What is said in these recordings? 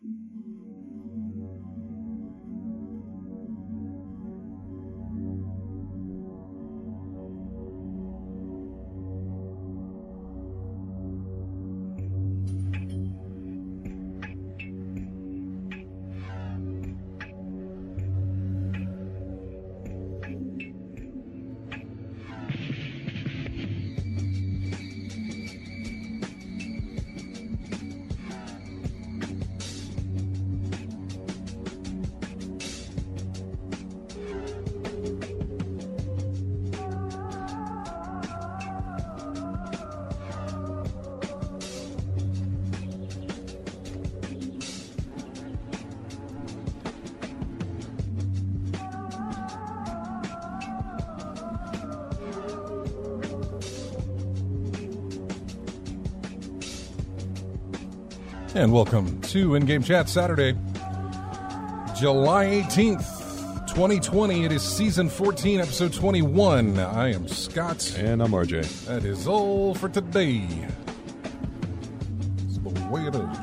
And welcome to In-Game Chat Saturday, July 18th, 2020. It is Season 14, Episode 21. I am Scott. And I'm RJ. That is all for today. That's the way it is.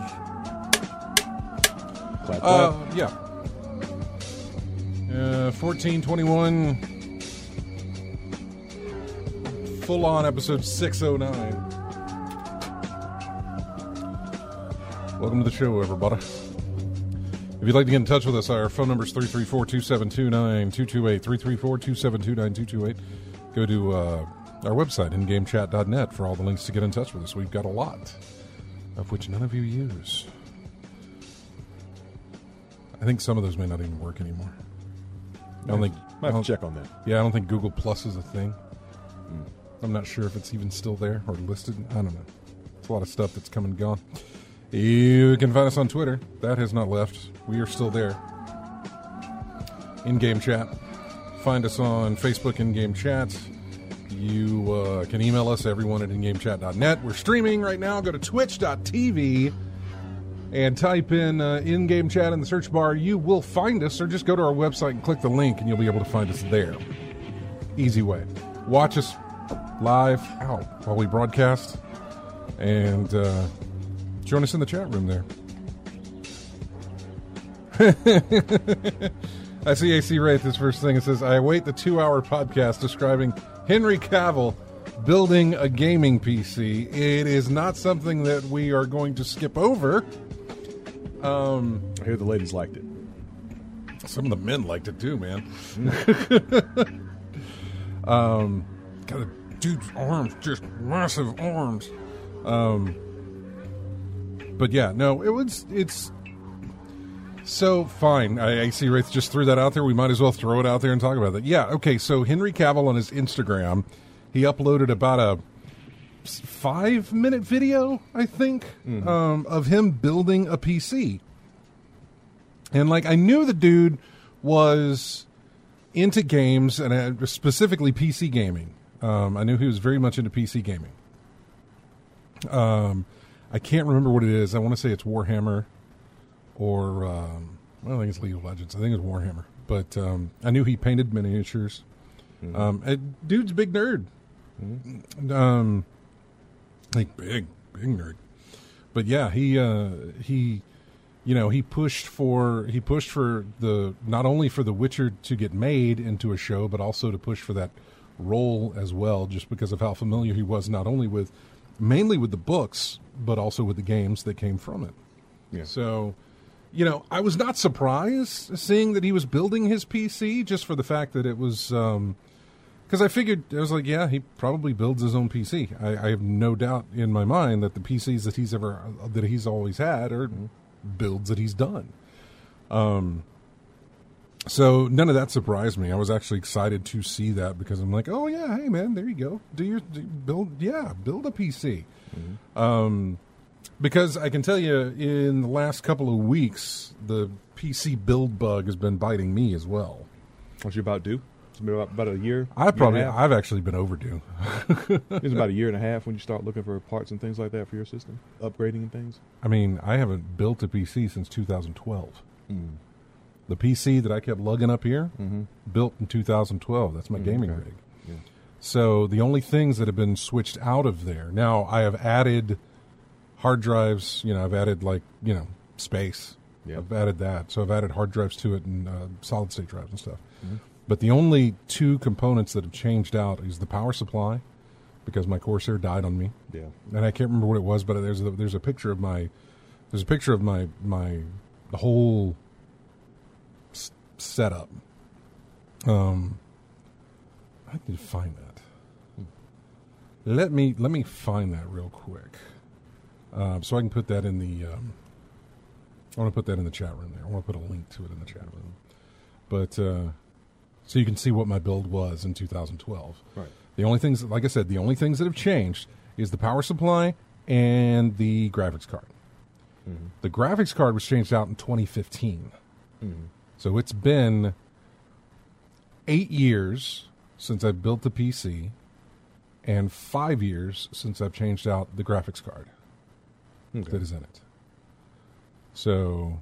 Clap, clap. Yeah. 1421. Full-on Episode 609. Welcome to the show, everybody. If you'd like to get in touch with us, our phone number is 334-272-9228, 334-272-9228. Go to our website, ingamechat.net, for all the links to get in touch with us. We've got a lot, of which none of you use. I think some of those may not even work anymore. Might have to check on that. Yeah, I don't think Google Plus is a thing. I'm not sure if it's even still there or listed. I don't know. It's a lot of stuff that's come and gone. You can find us on Twitter. That has not left. We are still there. In-Game Chat. Find us on Facebook, In-Game Chat. You can email us, everyone at ingamechat.net. We're streaming right now. Go to twitch.tv and type in In-Game Chat in the search bar. You will find us, or just go to our website and click the link, and you'll be able to find us there. Easy way. Watch us live while we broadcast. And join us in the chat room there. I see AC Wraith, this first thing. It says, I await the 2-hour podcast describing Henry Cavill building a gaming PC. It is not something that we are going to skip over. I hear the ladies liked it. Some of the men liked it too, man. God, the dude's arms, just massive arms. But yeah, no, it's so fine. I see Wraith just threw that out there. We might as well throw it out there and talk about that. Yeah, okay, so Henry Cavill on his Instagram, he uploaded about a 5-minute video, I think, of him building a PC. And, like, I knew the dude was into games, and specifically PC gaming. I knew he was very much into PC gaming. I can't remember what it is. I want to say it's Warhammer or, I don't think it's League of Legends. I think it's Warhammer. But I knew he painted miniatures. Dude's a big nerd. Like big nerd. But yeah, he pushed for the, not only for The Witcher to get made into a show, but also to push for that role as well, just because of how familiar he was not only mainly with the books, but also with the games that came from it. Yeah. So, I was not surprised seeing that he was building his PC, just for the fact that it was, because I figured, I was like, yeah, he probably builds his own PC. I have no doubt in my mind that the PCs that he's always had are builds that he's done. So none of that surprised me. I was actually excited to see that, because I'm like, oh yeah, hey man, there you go. Build a PC. Because I can tell you, in the last couple of weeks, the PC build bug has been biting me as well. What you about due? It's been about a year. I've actually been overdue. It's about a year and a half when you start looking for parts and things like that for your system, upgrading and things. I mean, I haven't built a PC since 2012. The PC that I kept lugging up here, built in 2012. That's my gaming rig. Yeah. So the only things that have been switched out of there, now I have added hard drives, I've added space Yeah. I've added that. So I've added hard drives to it and solid state drives and stuff. Mm-hmm. But the only two components that have changed out is the power supply, because my Corsair died on me. Yeah. And I can't remember what it was, but there's a picture of my the whole setup. I need to find that. Let me find that real quick, so I can put that in the. I want to put that in the chat room there. I want to put a link to it in the chat room, but so you can see what my build was in 2012. Right. The only things, like I said, the only things that have changed is the power supply and the graphics card. Mm-hmm. The graphics card was changed out in 2015. Mm-hmm. So it's been 8 years since I built the PC and 5 years since I've changed out the graphics card that is in it. So,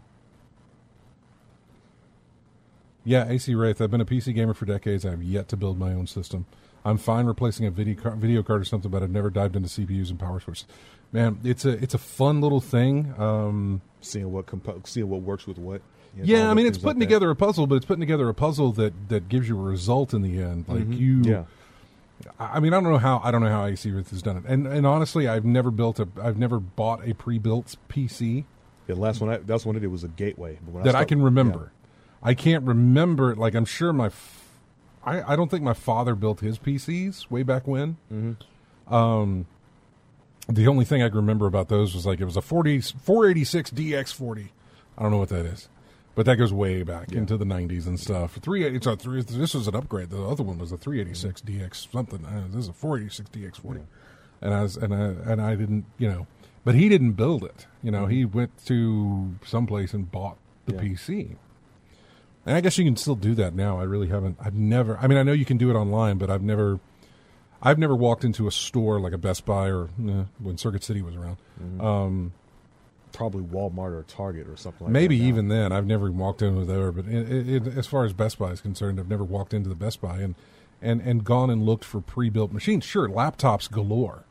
yeah, AC Wraith, I've been a PC gamer for decades. I have yet to build my own system. I'm fine replacing a video card or something, but I've never dived into CPUs and power sources. Man, it's a fun little thing. Seeing what works with what. Yeah, I mean, it's putting together a puzzle, but it's putting together a puzzle that gives you a result in the end. Like Yeah. I mean, I don't know how AC Wraith has done it, and honestly, I've never bought a pre-built PC. Yeah, that's one I did was a Gateway. But I can remember. Yeah. I can't remember. Like, I'm sure I don't think my father built his PCs way back when. Mm-hmm. The only thing I can remember about those was like it was a 486 DX40. I don't know what that is, but that goes way back into the 90s and stuff. This was an upgrade. The other one was a 386 DX something. This is a 486 DX40, and I didn't, but he didn't build it. He went to someplace and bought the PC. And I guess you can still do that now. I really haven't. I know you can do it online, but I've never walked into a store like a Best Buy or when Circuit City was around. Mm-hmm. Probably Walmart or Target or something like maybe that. Maybe even then. I've never walked into there. But as far as Best Buy is concerned, I've never walked into the Best Buy and gone and looked for pre-built machines. Sure, laptops galore,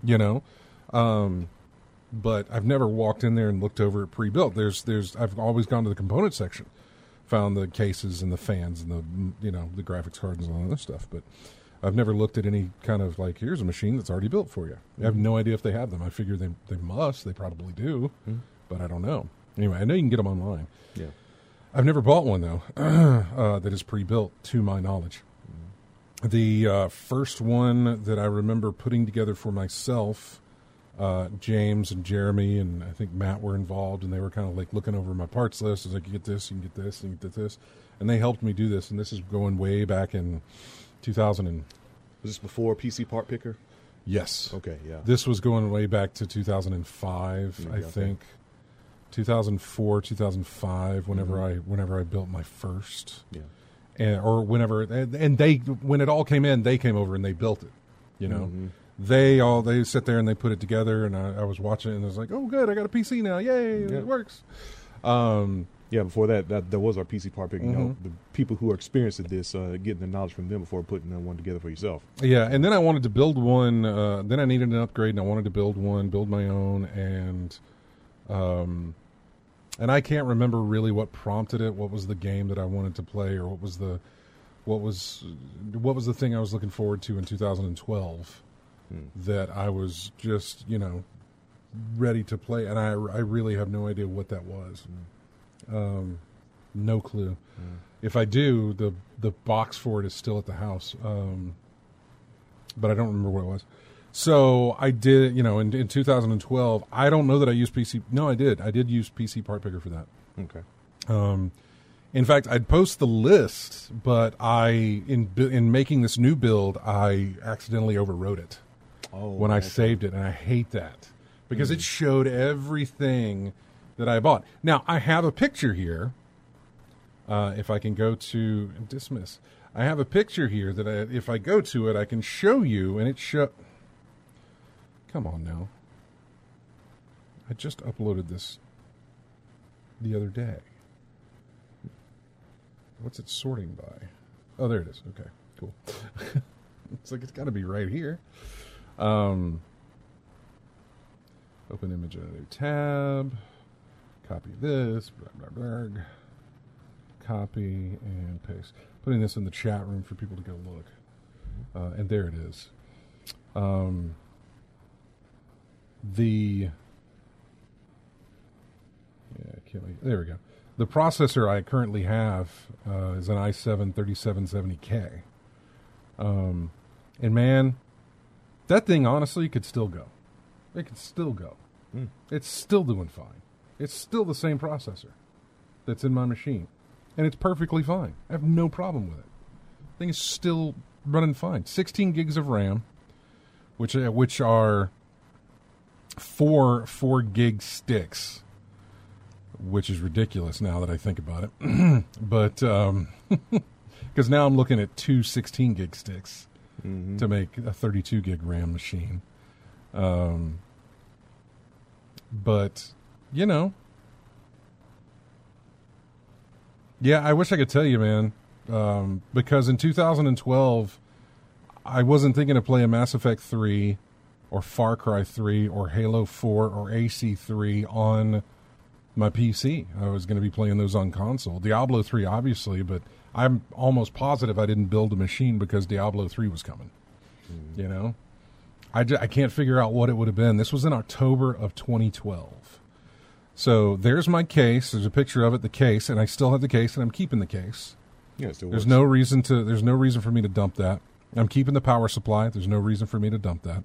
but I've never walked in there and looked over at pre-built. I've always gone to the component section, found the cases and the fans and the graphics cards and all that other stuff, but I've never looked at any kind of like, here's a machine that's already built for you. I have no idea if they have them. I figure they must. They probably do, but I don't know. Anyway, I know you can get them online. Yeah, I've never bought one though that is pre-built to my knowledge. The first one that I remember putting together for myself, James and Jeremy and I think Matt were involved, and they were kind of like looking over my parts list. I was like, you get this, you can get this, and you get this. And they helped me do this, and this is going way back in 2000. Was this before PC Part Picker? Yes. Okay, yeah. This was going way back to 2005, I think. 2004, 2005, whenever I built my first. Yeah. And they, when it all came in, they came over and they built it, Mm-hmm. They sit there and they put it together, and I was watching it and I was like, oh good, I got a PC now, yay, it works. Before that there was our PC Part Picker. The people who are experienced at this, getting the knowledge from them before putting one together for yourself. Yeah, and then I wanted to build one. Then I needed an upgrade, and I wanted to build my own, and I can't remember really what prompted it. What was the game that I wanted to play, or what was the thing I was looking forward to in 2012 that I was just ready to play, and I really have no idea what that was. No clue. If I do, the box for it is still at the house, but I don't remember what it was. So I did, in 2012. I don't know that I used PC. No, I did. I did use PC Part Picker for that. Okay. In fact, I'd post the list, but in making this new build, I accidentally overwrote it when I saved it, and I hate that because it showed everything that I bought. Now, I have a picture here. If I can go to dismiss, I have a picture here that if I go to it, I can show you, and Come on now. I just uploaded this the other day. What's it sorting by? Oh, there it is. Okay, cool. It's like it's got to be right here. Open image in a new tab. Copy this. Blah, blah, blah. Copy and paste. Putting this in the chat room for people to go look. And there it is. There we go. The processor I currently have is an i7 3770K. And man, that thing honestly could still go. It could still go. It's still doing fine. It's still the same processor that's in my machine. And it's perfectly fine. I have no problem with it. The thing is still running fine. 16 gigs of RAM, which are four 4-gig sticks, which is ridiculous now that I think about it. But because now I'm looking at two 16-gig sticks to make a 32-gig RAM machine. But, you know, yeah, I wish I could tell you, man, because in 2012, I wasn't thinking of playing Mass Effect 3 or Far Cry 3 or Halo 4 or AC3 on my PC. I was going to be playing those on console. Diablo 3, obviously, but I'm almost positive I didn't build a machine because Diablo 3 was coming. You know? I can't figure out what it would have been. This was in October of 2012. So there's my case. There's a picture of it, the case, and I still have the case, and I'm keeping the case. Yeah, it still There's works. there's no reason for me to dump that. I'm keeping the power supply. There's no reason for me to dump that.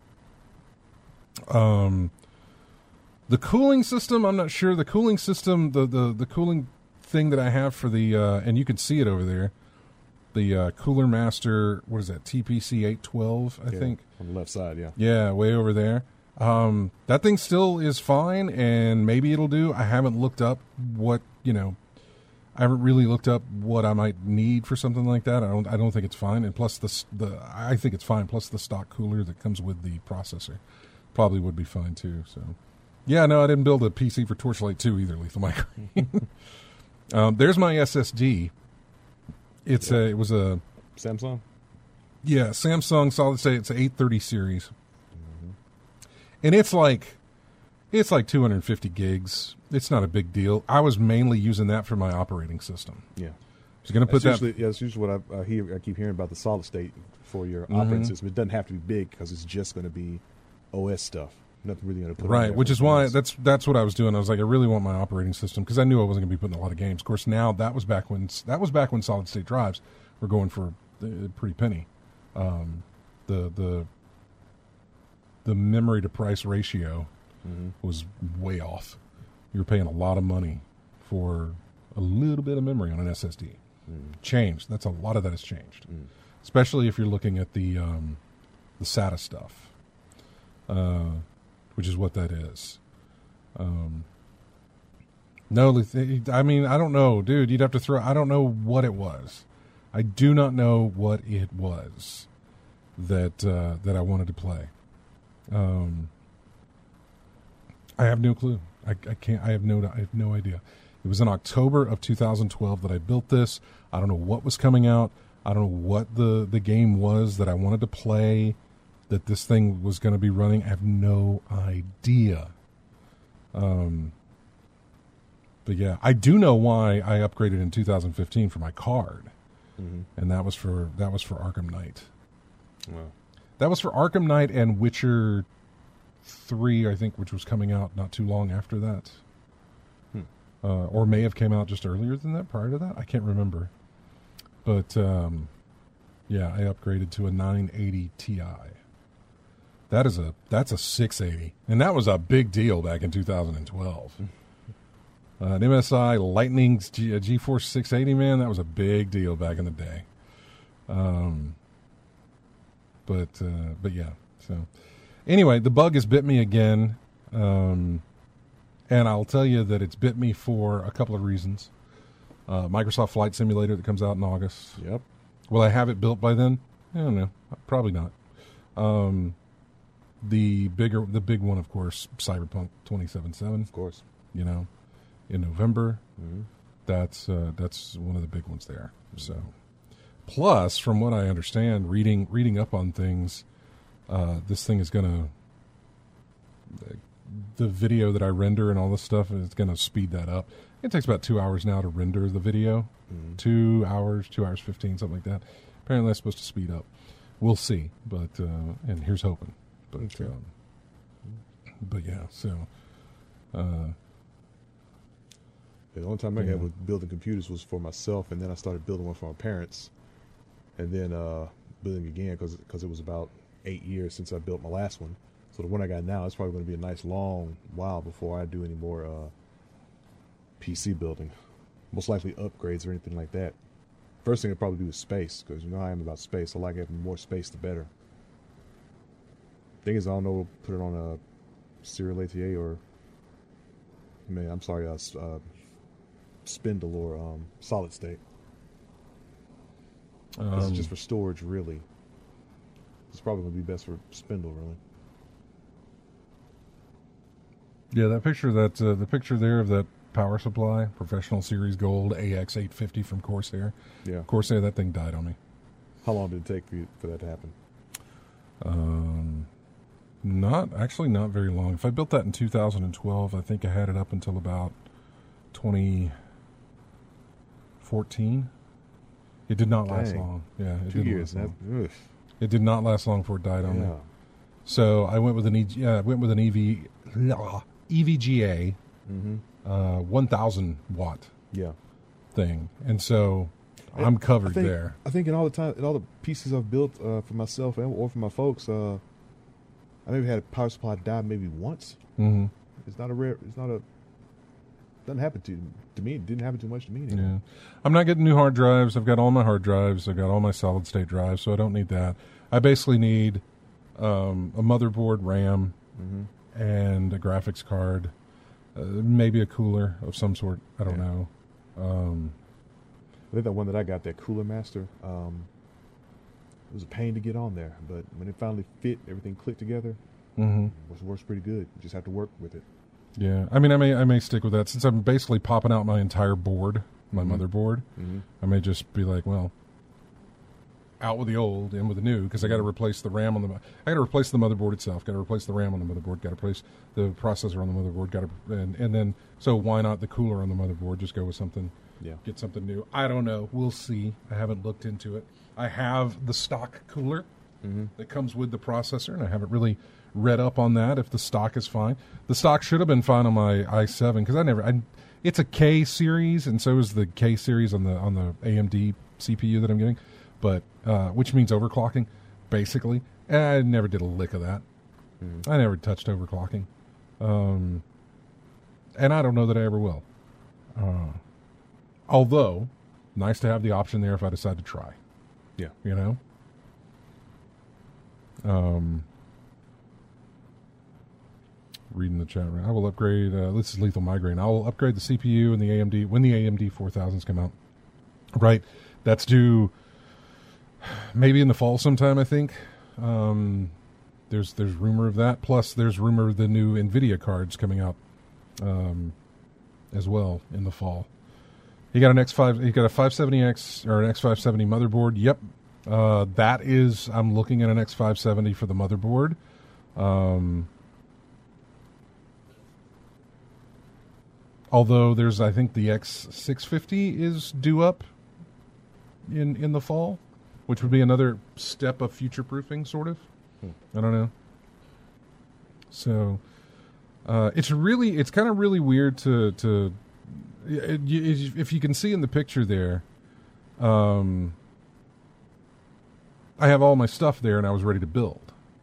The cooling system, I'm not sure. The cooling system, the cooling thing that I have for the, and you can see it over there, the Cooler Master, what is that, TPC 812, I think? On the left side, yeah. Yeah, way over there. That thing still is fine, and maybe it'll do. I haven't looked up what, I haven't really looked up what I might need for something like that. I don't think it's fine. And plus I think it's fine. Plus the stock cooler that comes with the processor probably would be fine too. So, yeah, no, I didn't build a PC for Torchlight 2 either, Lethal Micro. There's my SSD. It was a Samsung? Yeah, Samsung solid state. It's an 830 series. And it's like 250 gigs. It's not a big deal. I was mainly using that for my operating system. Yeah. I was going to put that's usually what I hear. I keep hearing about the solid state for your operating system. It doesn't have to be big because it's just going to be OS stuff. Nothing really going to put right, which is why that's what I was doing. I was like, I really want my operating system because I knew I wasn't going to be putting a lot of games. Of course, now that was back when solid state drives were going for a pretty penny. The memory to price ratio was way off. You were paying a lot of money for a little bit of memory on an SSD. Changed. A lot of that has changed, especially if you're looking at the SATA stuff, which is what that is. No, I mean, I don't know, dude. You'd have to throw. I don't know what it was. I do not know what it was that I wanted to play. I have no clue. I can't. I have no idea. It was in October of 2012 that I built this. I don't know what was coming out. I don't know what the game was that I wanted to play, that this thing was going to be running. I have no idea. But yeah, I do know why I upgraded in 2015 for my card, and that was for Arkham Knight. Wow. That was for Arkham Knight and Witcher 3, I think, which was coming out not too long after that. Or may have came out just earlier than that, prior to that. I can't remember. But, yeah, I upgraded to a 980 Ti. That's a 680. And that was a big deal back in 2012. An MSI Lightning GeForce 680, man, that was a big deal back in the day. But yeah, so anyway, the bug has bit me again, and I'll tell you that it's bit me for a couple of reasons. Microsoft Flight Simulator that comes out in August. Yep. Will I have it built by then? I don't know. Probably not. The big one, of course, Cyberpunk 2077. Of course. In November. That's one of the big ones there. So. Plus, from what I understand, reading up on things, this thing is going to the video that I render and all this stuff, and it's going to speed that up. It takes about 2 hours now to render the video. 2 hours, 2 hours 15, something like that. Apparently that's supposed to speed up. We'll see, but and here's hoping. But Okay. but yeah, so The only time I had with building computers was for myself, and then I started building one for my parents, and then building again because it was about 8 years since I built my last one. So the one I got now is probably going to be a nice long while before I do any more PC building. Most likely upgrades or anything like that. First thing I'd probably do is space, because you know how I am about space. I like having more space, the better. Thing is, I don't know, put it on a serial ATA or, spindle or solid state. This is just for storage, really. It's probably going to be best for spindle, really. yeah, that picture the picture there of that power supply, Professional Series Gold AX850 from Corsair. Yeah. Corsair, that thing died on me. How long did it take for that to happen? Not very long. If I built that in 2012, I think I had it up until about 2014. It did not last Dang. long. Yeah, it 2 didn't years. last long. It did not last long before it died on me. Yeah. So I went with an EVGA 1,000 watt Yeah. thing, and so I'm covered there. I think in all the pieces I've built for myself or for my folks, I maybe had a power supply die maybe once. Mm-hmm. Doesn't happen to me. It didn't happen too much to me anymore. Yeah, I'm not getting new hard drives. I've got all my hard drives. I've got all my solid state drives, so I don't need that. I basically need a motherboard, RAM, and a graphics card, maybe a cooler of some sort. I don't know. I think that one that I got, that Cooler Master, it was a pain to get on there, but when it finally fit, everything clicked together. It works pretty good. You just have to work with it. Yeah, I mean, I may stick with that since I'm basically popping out my entire board, my motherboard. I may just be like, well, out with the old, in with the new, because I got to replace the RAM on the. I got to replace the motherboard itself. Got to replace the RAM on the motherboard. Got to replace the processor on the motherboard. Got to, and then so why not the cooler on the motherboard? Just go with something. Yeah. Get something new. I don't know. We'll see. I haven't looked into it. I have the stock cooler that comes with the processor, and I haven't really read up on that. If the stock is fine, the stock should have been fine on my i7 because it's a K series, and so is the K series on the AMD CPU that I'm getting, but which means overclocking, basically. And I never did a lick of that. I never touched overclocking, and I don't know that I ever will. Although, nice to have the option there if I decide to try. Yeah. You know? Reading the chat room. I will upgrade, this is Lethal Migraine. I will upgrade the CPU and the AMD when the AMD 4000s come out. Right. That's due maybe in the fall sometime, I think. There's rumor of that. Plus, there's rumor of the new NVIDIA cards coming out as well in the fall. You got an X5. You got a 570X or an X570 motherboard. Yep, that is. I'm looking at an X570 for the motherboard. Although there's, I think the X650 is due up in the fall, which would be another step of future proofing, sort of. I don't know. So it's kind of really weird to if you can see in the picture there, I have all my stuff there and I was ready to build.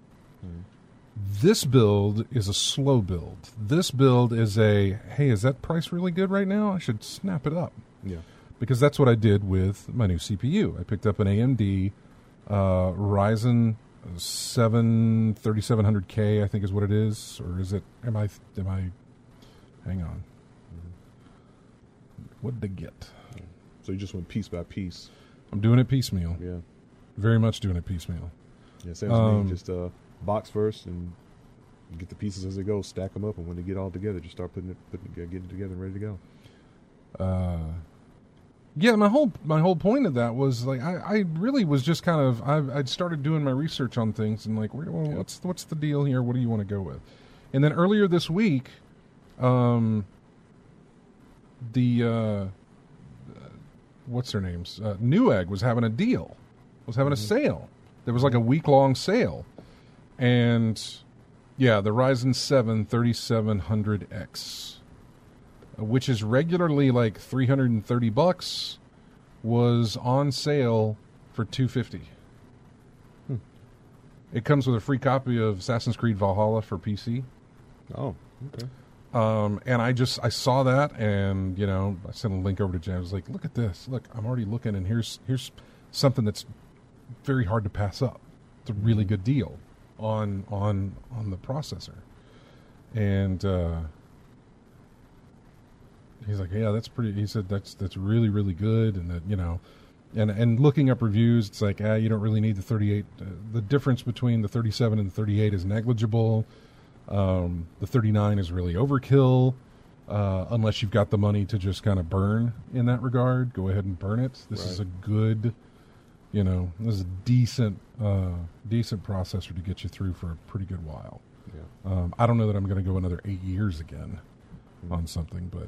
This build is a slow build. This build is hey, is that price really good right now? I should snap it up. Yeah. Because that's what I did with my new CPU. I picked up an AMD Ryzen 7 3700K, I think is what it is. Or is it, am I, hang on. What did I get? So you just went piece by piece. I'm doing it piecemeal. Yeah. Very much doing it piecemeal. Yeah, same as me. Just box first and get the pieces as they go, stack them up, and when they get all together, just start getting it together and ready to go. Yeah, my whole point of that was like I really was just kind of I'd started doing my research on things and like what's the deal here? What do you want to go with? And then earlier this week, the what's their names? Newegg was having a deal, was having a sale. There was like a week-long sale. And, yeah, the Ryzen 7 3700X, which is regularly like $330, was on sale for $250. It comes with a free copy of Assassin's Creed Valhalla for PC. Oh, okay. And I saw that, and, you know, I sent a link over to Jen. I was like, look at this. Look, I'm already looking, and here's something that's very hard to pass up. It's a really good deal on the processor. And he's like, yeah, that's pretty. He said that's really, really good, and that, you know, and looking up reviews, it's like, you don't really need the 38. The difference between the 37 and the 38 is negligible. The 39 is really overkill, unless you've got the money to just kind of burn in that regard. Go ahead and burn it. This is a good, you know, this is a decent processor to get you through for a pretty good while. Yeah. I don't know that I'm going to go another 8 years again on something, but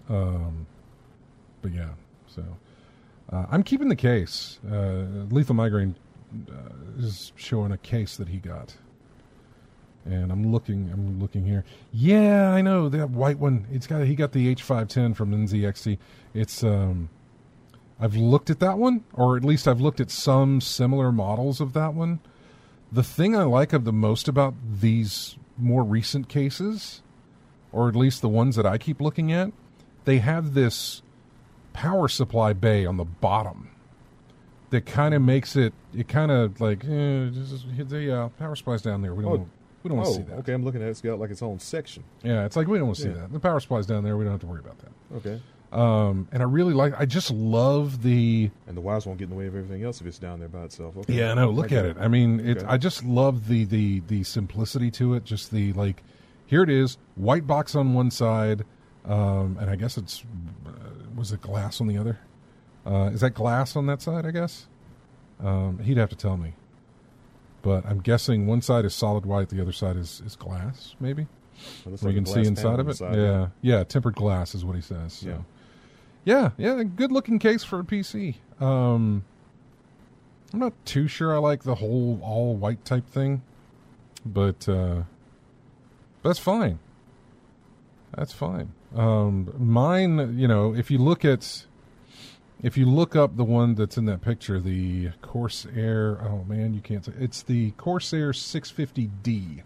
yeah. So I'm keeping the case. Lethal Migraine is showing a case that he got. And I'm looking here. Yeah, I know that white one. He got the H510 from NZXT. It's I've looked at that one, or at least I've looked at some similar models of that one. The thing I like the most about these more recent cases, or at least the ones that I keep looking at, they have this power supply bay on the bottom that kind of makes it kind of like the power supply's down there. We don't want to see that. Okay, I'm looking at it. It's got like its own section. Yeah, it's like we don't want to see that. The power supply's down there. We don't have to worry about that. Okay. And I just love the... And the wires won't get in the way of everything else if it's down there by itself. Okay. Yeah, no, look at it. I mean, I just love the simplicity to it. Just the, like, here it is, white box on one side, and I guess it's... was it glass on the other? Is that glass on that side, I guess? He'd have to tell me. But I'm guessing one side is solid white, the other side is glass, maybe? Well, you can see inside of it. Yeah, tempered glass is what he says. So. Yeah, good looking case for a PC. I'm not too sure I like the whole all white type thing, but that's fine. That's fine. Mine, you know, if you look up the one that's in that picture, the Corsair, oh man, you can't say, it's the Corsair 650D.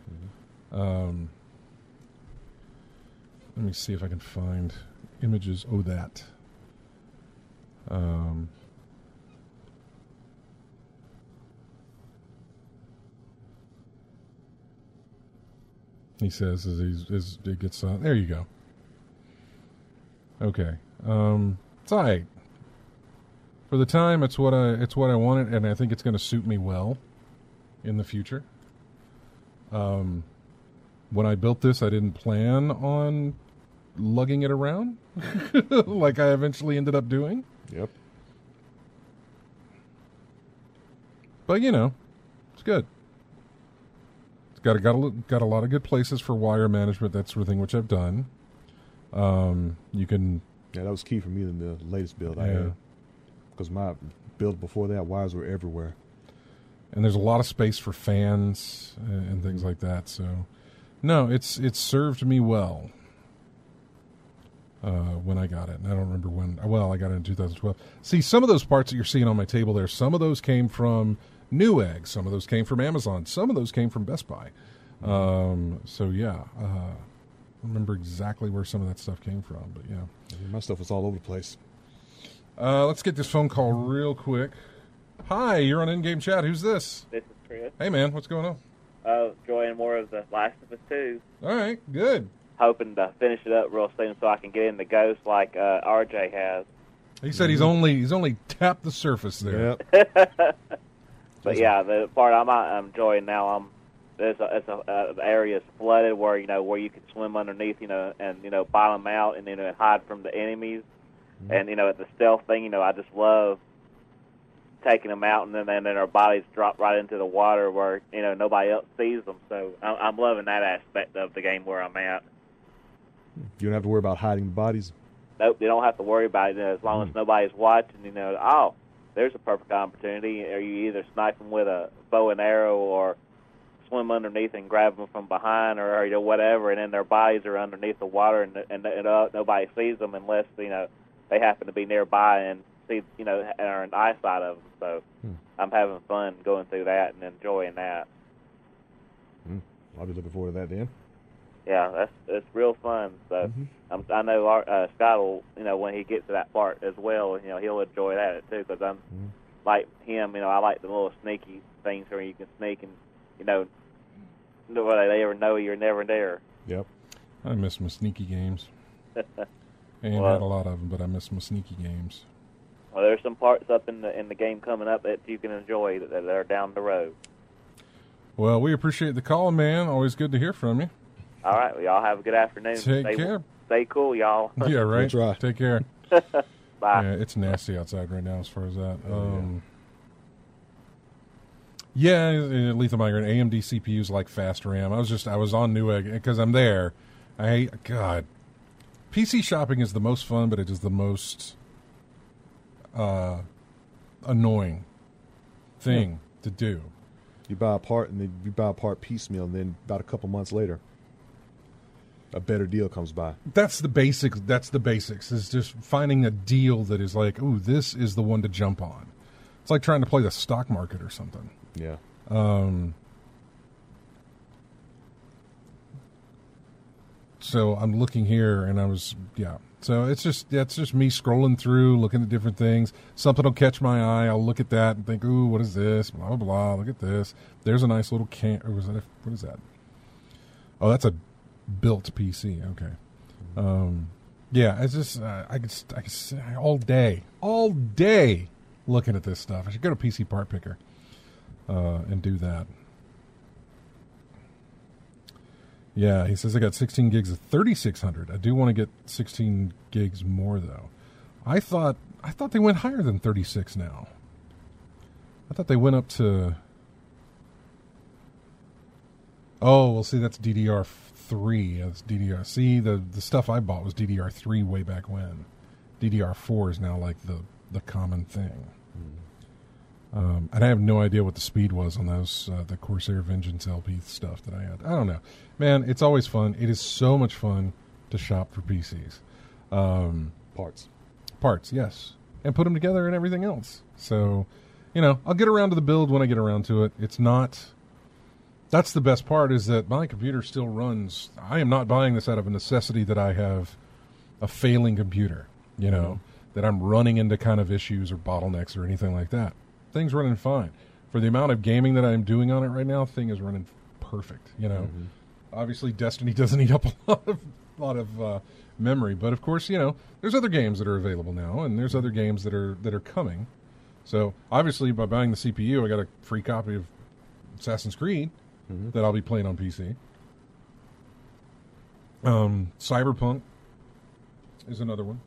Let me see if I can find images. Oh, that. He says as it gets on. There you go. Okay. It's all right. For the time, it's what I wanted, and I think it's going to suit me well in the future. When I built this, I didn't plan on lugging it around like I eventually ended up doing. Yep. But, you know, it's good. It's got a lot of good places for wire management, that sort of thing, which I've done. You can... Yeah, that was key for me in the latest build I had. Because my build before that, wires were everywhere. And there's a lot of space for fans and things like that. So, no, it's served me well when I got it. And I don't remember when. Well, I got it in 2012. See, some of those parts that you're seeing on my table there, some of those came from Newegg. Some of those came from Amazon. Some of those came from Best Buy. So, yeah. I remember exactly where some of that stuff came from. But, yeah. My stuff was all over the place. Let's get this phone call real quick. Hi, you're on In-Game Chat. Who's this? This is Chris. Hey, man, what's going on? Enjoying more of The Last of Us 2. All right, good. Hoping to finish it up real soon so I can get into Ghost like RJ has. He said he's only tapped the surface there. Yep. But yeah, the part I'm enjoying now, there's a area flooded where where you can swim underneath, and bottom them out and and hide from the enemies, and the stealth thing. I just love taking them out, and then their bodies drop right into the water where nobody else sees them. So I'm loving that aspect of the game where I'm at. You don't have to worry about hiding the bodies? Nope, you don't have to worry about it as long as nobody's watching. There's a perfect opportunity. Or you either snipe them with a bow and arrow, or swim underneath and grab them from behind, or whatever, and then their bodies are underneath the water, and nobody sees them unless they happen to be nearby and see are in eyesight of them. So I'm having fun going through that and enjoying that. I'll be looking forward to that then. Yeah, it's real fun. So I know Scott will, when he gets to that part as well, he'll enjoy that too. Because I'm like him, I like the little sneaky things where you can sneak and nobody ever know you're never there. Yep. I miss my sneaky games. And had a lot of them, but I miss my sneaky games. Well, there's some parts up in the game coming up that you can enjoy that are down the road. Well, we appreciate the call, man. Always good to hear from you. All right. Well, y'all have a good afternoon. Take care. Stay cool, y'all. Yeah, right. That's right. Take care. Bye. Yeah, it's nasty outside right now as far as that. Yeah, Lethal Migrant, AMD CPUs like fast RAM. I was on Newegg because I'm there. God. PC shopping is the most fun, but it is the most annoying thing to do. You buy a part, and then you buy a part piecemeal, and then about a couple months later, a better deal comes by. That's the basics. Is just finding a deal that is like, ooh, this is the one to jump on. It's like trying to play the stock market or something. Yeah. So I'm looking here, and So it's just me scrolling through, looking at different things. Something will catch my eye. I'll look at that and think, ooh, what is this? Blah, blah, blah. Look at this. There's a nice little what is that? Oh, that's a built PC. Okay. Yeah, it's just, I could all day looking at this stuff. I should go to PC Part Picker and do that. Yeah, he says I got 16 gigs of 3600. I do want to get 16 gigs more though. I thought they went higher than 36 now. I thought they went up to. Oh, well, see, that's DDR3. That's DDR. See, the stuff I bought was DDR3 way back when. DDR4 is now like the common thing. And I have no idea what the speed was on those the Corsair Vengeance LP stuff that I had. I don't know. Man, it's always fun. It is so much fun to shop for PCs. Parts, yes. And put them together and everything else. So, I'll get around to the build when I get around to it. It's not... That's the best part, is that my computer still runs... I am not buying this out of a necessity that I have a failing computer, that I'm running into kind of issues or bottlenecks or anything like that. Thing's running fine. For the amount of gaming that I'm doing on it right now, thing is running perfect. Obviously Destiny doesn't eat up a lot of memory, but of course, there's other games that are available now, and there's other games that are coming. So obviously, by buying the CPU, I got a free copy of Assassin's Creed that I'll be playing on PC. Cyberpunk is another one.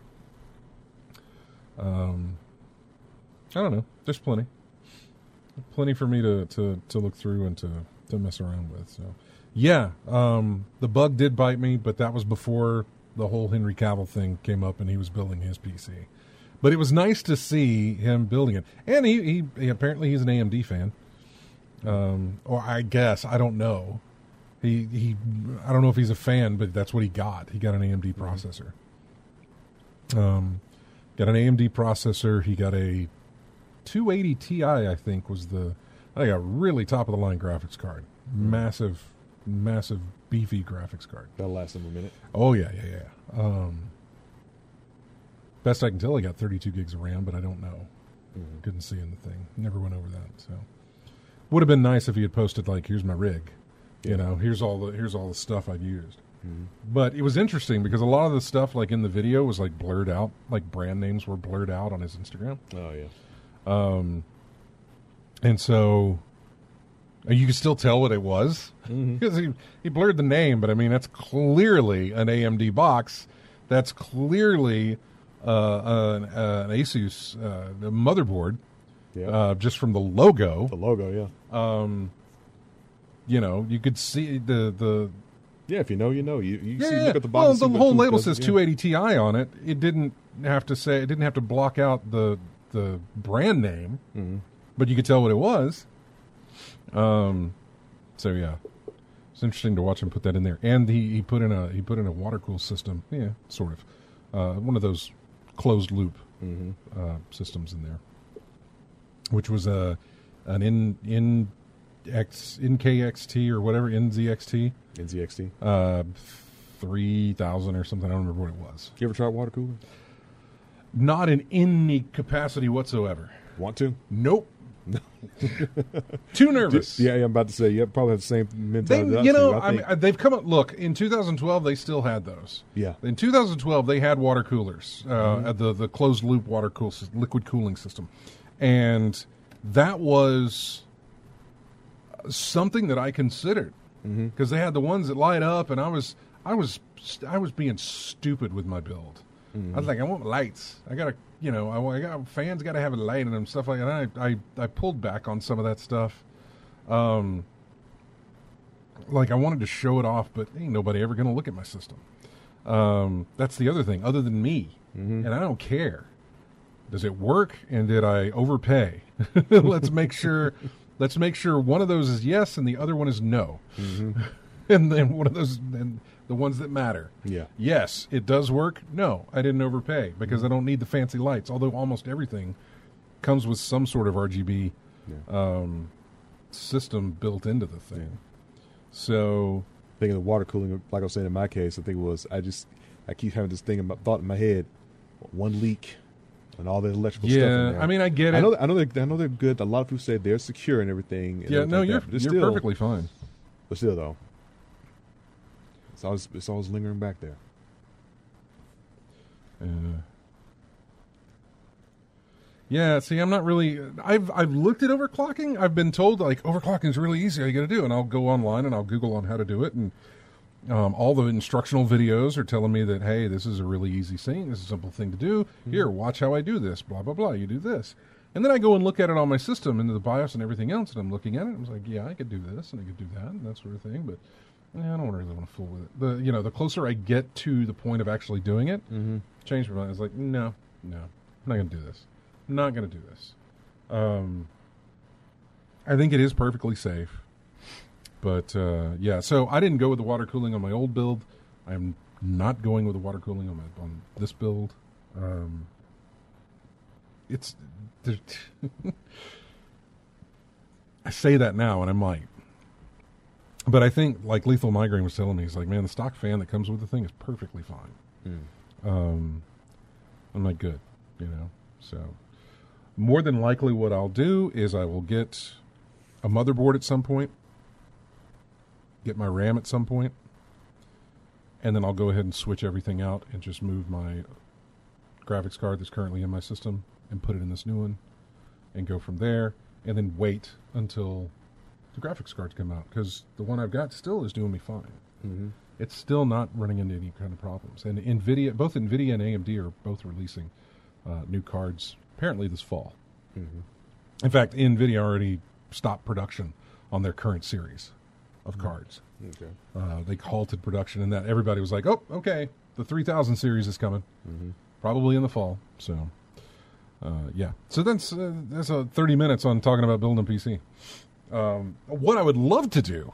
I don't know. There's plenty for me to look through and to mess around with. So, yeah, the bug did bite me, but that was before the whole Henry Cavill thing came up and he was building his PC. But it was nice to see him building it, and he apparently he's an AMD fan, or I guess I don't know. I don't know if he's a fan, but that's what he got. He got an AMD processor. Got an AMD processor. He got a 280 Ti, I think, was I got a really top-of-the-line graphics card. Massive, beefy graphics card. That'll last him a minute. Oh, yeah. Best I can tell, I got 32 gigs of RAM, but I don't know. Couldn't see in the thing. Never went over that. So, would have been nice if he had posted, like, here's my rig. Here's all the stuff I've used. But it was interesting because a lot of the stuff, like in the video, was like blurred out. Like brand names were blurred out on his Instagram. Oh yeah. And so you could still tell what it was because he blurred the name. But I mean, that's clearly an AMD box. That's clearly an Asus motherboard. just from the logo. The logo, yeah. You could see the Yeah, if you know, you know. You see, look at the bottom. Well, the whole label says 280 Ti on it. It didn't have to block out the brand name, but you could tell what it was. So yeah, it's interesting to watch him put that in there, and he put in a water cool system. Yeah, sort of, one of those closed loop systems in there, which was an NKXT or whatever, NZXT. NZXT. 3000 or something. I don't remember what it was. You ever tried water cooler? Not in any capacity whatsoever. Want to? Nope. Too nervous. Yeah, I'm about to say, you probably have the same mentality. They've come up. Look, in 2012, they still had those. Yeah. In 2012, they had water coolers, the closed loop liquid cooling system, and that was something that I considered because they had the ones that light up, and I was being stupid with my build. I was like, I want lights. I got fans got to have a light in them, stuff like that. I pulled back on some of that stuff. Like I wanted to show it off, but ain't nobody ever going to look at my system. That's the other thing, other than me, and I don't care. Does it work? And did I overpay? Let's make sure one of those is yes and the other one is no. And then one of those, and the ones that matter. Yeah. Yes, it does work. No, I didn't overpay because I don't need the fancy lights. Although almost everything comes with some sort of RGB system built into the thing. Yeah. So, thinking of water cooling, like I was saying in my case, I think it was I keep having this thought in my head, one leak. And all the electrical stuff in there. I mean, I get it. I know they're good. A lot of people say they're secure and everything. And yeah, no, you're perfectly fine. But still, though, it's always lingering back there. Yeah, see, I'm not really. I've looked at overclocking. I've been told like overclocking is really easy. All you got to do, and I'll go online and I'll Google on how to do it, and all the instructional videos are telling me that, hey, this is a really easy thing. This is a simple thing to do. Here, watch how I do this. Blah blah blah. You do this, and then I go and look at it on my system into the BIOS and everything else, and I'm looking at it. I was like, yeah, I could do this and I could do that and that sort of thing, but I don't really want to fool with it. The closer I get to the point of actually doing it, change my mind. I was like, no, I'm not going to do this. I'm not going to do this. I think it is perfectly safe. But, so I didn't go with the water cooling on my old build. I'm not going with the water cooling on this build. I say that now, and I might. But I think, like Lethal Migraine was telling me, he's like, man, the stock fan that comes with the thing is perfectly fine. I'm like, good, So, more than likely what I'll do is I will get a motherboard at some point, get my RAM at some point, and then I'll go ahead and switch everything out and just move my graphics card that's currently in my system and put it in this new one and go from there, and then wait until the graphics cards come out, because the one I've got still is doing me fine. It's still not running into any kind of problems. And both NVIDIA and AMD are both releasing new cards apparently this fall. In fact, NVIDIA already stopped production on their current series of cards. They halted production, and that everybody was like, oh, okay, the 3000 series is coming, probably in the fall. So, So that's 30 minutes on talking about building a PC. What I would love to do,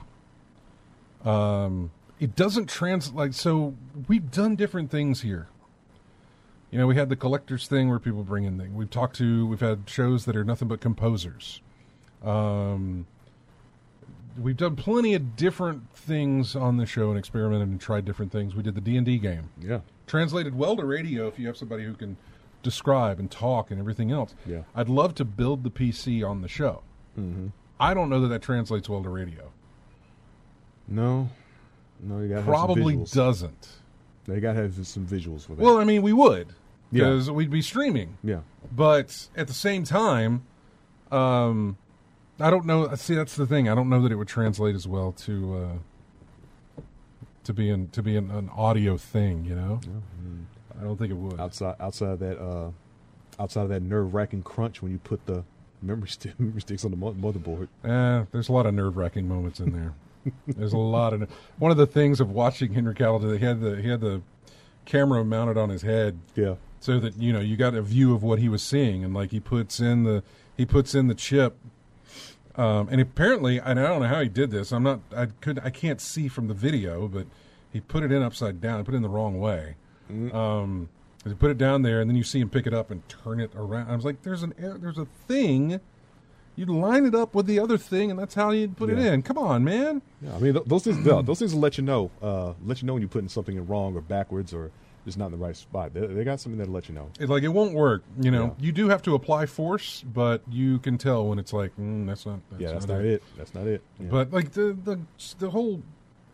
it doesn't translate. So we've done different things here. We had the collectors thing where people bring in things. We've had shows that are nothing but composers. We've done plenty of different things on the show and experimented and tried different things. We did the D&D game. Yeah. Translated well to radio if you have somebody who can describe and talk and everything else. Yeah. I'd love to build the PC on the show. I don't know that translates well to radio. No, you got to probably have some visuals. Doesn't. They got to have some visuals for that. Well, I mean, we would, because we'd be streaming. Yeah, but at the same time, I don't know. See, that's the thing. I don't know that it would translate as well to be an audio thing. I don't think it would. Outside of that nerve-wracking crunch when you put the memory sticks on the motherboard. There's a lot of nerve-wracking moments in there. There's a lot of one of the things of watching Henry Cavill. He had the camera mounted on his head, Yeah. so that you got a view of what he was seeing, and like he puts in the chip, and apparently, and I don't know how he did this. I can't see from the video, but he put it in upside down. He put it in the wrong way. He put it down there, and then you see him pick it up and turn it around. I was like, "There's a thing." You'd line it up with the other thing, and that's how you'd put it in. Come on, man. Yeah, I mean, those things will let you know when you're putting something in wrong or backwards or just not in the right spot. They got something that'll let you know. It won't work. Yeah. You do have to apply force, but you can tell when it's like, that's not. That's not it. That's not it. Yeah. But like the whole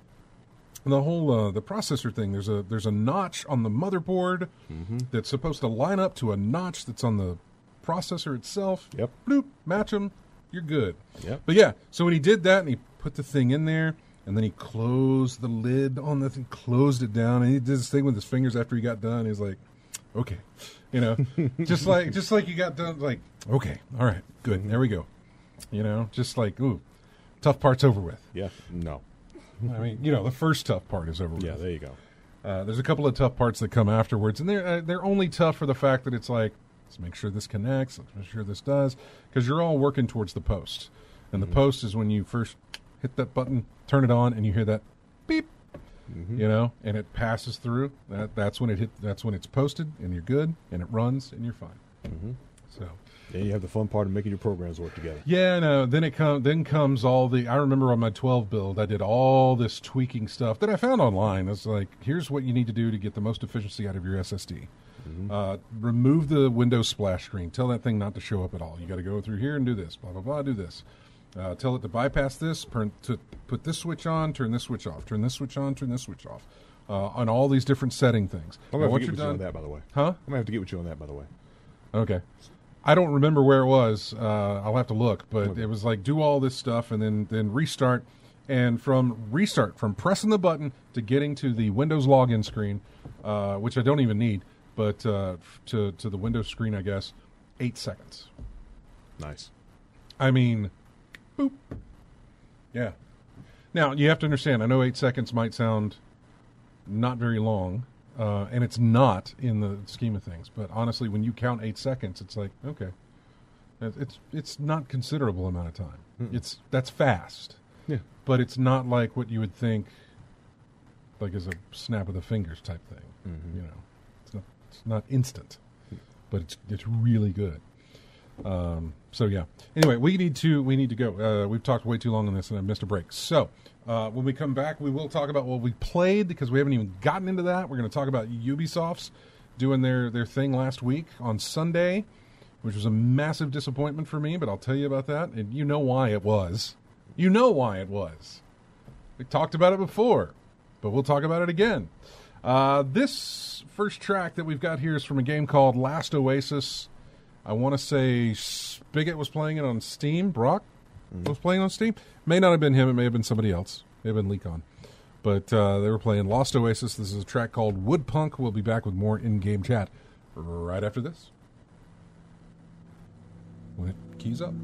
the processor thing. There's a notch on the motherboard that's supposed to line up to a notch that's on the processor itself. Yep. Bloop, match them. You're good. Yep. But yeah, so when he did that and he put the thing in there, and then he closed the lid on the thing, closed it down, and he did this thing with his fingers after he got done. He's like, okay, just like you got done, like, okay, all right, good, there we go. Just like, ooh, tough part's over with. Yeah. No. I mean, the first tough part is over with. Yeah. There you go. There's a couple of tough parts that come afterwards, and they're only tough for the fact that it's like, let's make sure this connects, let's make sure this does, because you're all working towards the post. And the post is when you first hit that button, turn it on, and you hear that beep, and it passes through. That's when it's posted, and you're good, and it runs, and you're fine. So then you have the fun part of making your programs work together. Yeah, no. Then comes all the. I remember on my 12 build, I did all this tweaking stuff that I found online. It's like, here's what you need to do to get the most efficiency out of your SSD. Remove the Windows splash screen. Tell that thing not to show up at all. You got to go through here and do this. Blah blah blah. Do this. Tell it to bypass this. To put this switch on. Turn this switch off. Turn this switch on. Turn this switch off. On all these different setting things. I'm gonna have to get with you on that, by the way. Huh? I'm gonna have to get with you on that, by the way. Okay. I don't remember where it was. I'll have to look, but it was like do all this stuff and then restart. And from pressing the button to getting to the Windows login screen, which I don't even need, but to the Windows screen, I guess, 8 seconds. Nice. I mean, boop. Yeah. Now, you have to understand, I know 8 seconds might sound not very long, and it's not in the scheme of things. But honestly, when you count 8 seconds, it's like, okay. It's not considerable amount of time. That's fast. Yeah. But it's not like what you would think, like as a snap of the fingers type thing. It's not instant, but it's really good. So yeah. Anyway, we need to go. We've talked way too long on this, and I missed a break. So when we come back, we will talk about what we played because we haven't even gotten into that. We're going to talk about Ubisoft's doing their thing last week on Sunday, which was a massive disappointment for me. But I'll tell you about that, and you know why it was. You know why it was. We talked about it before, but we'll talk about it again. This first track that we've got here is from a game called Last Oasis. I want to say Spigot was playing it on Steam. Brock was playing on Steam. May not have been him. It may have been somebody else. May have been Leakon. But they were playing Lost Oasis. This is a track called Woodpunk. We'll be back with more in-game chat right after this. When it keys up.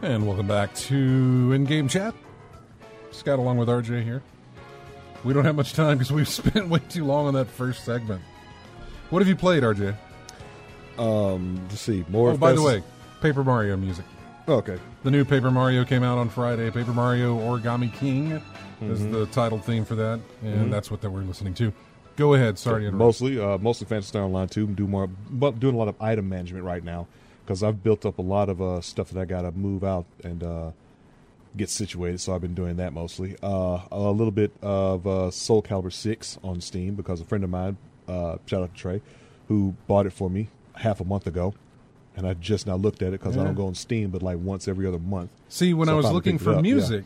And welcome back to In-Game Chat. Scott along with RJ here. We don't have much time because we've spent way too long on that first segment. What have you played, RJ? Let's see. More. Oh, by the way, Paper Mario music. Okay. The new Paper Mario came out on Friday. Paper Mario Origami King is the title theme for that, and that's what we're listening to. Go ahead. Sorry to interrupt. Mostly Phantasy Star Online 2. But doing a lot of item management right now because I've built up a lot of stuff that I got to move out and get situated. So I've been doing that mostly. A little bit of Soul Calibur 6 on Steam because a friend of mine, shout out to Trey, who bought it for me half a month ago. And I just now looked at it because I don't go on Steam, but like once every other month. See, when I was looking for music,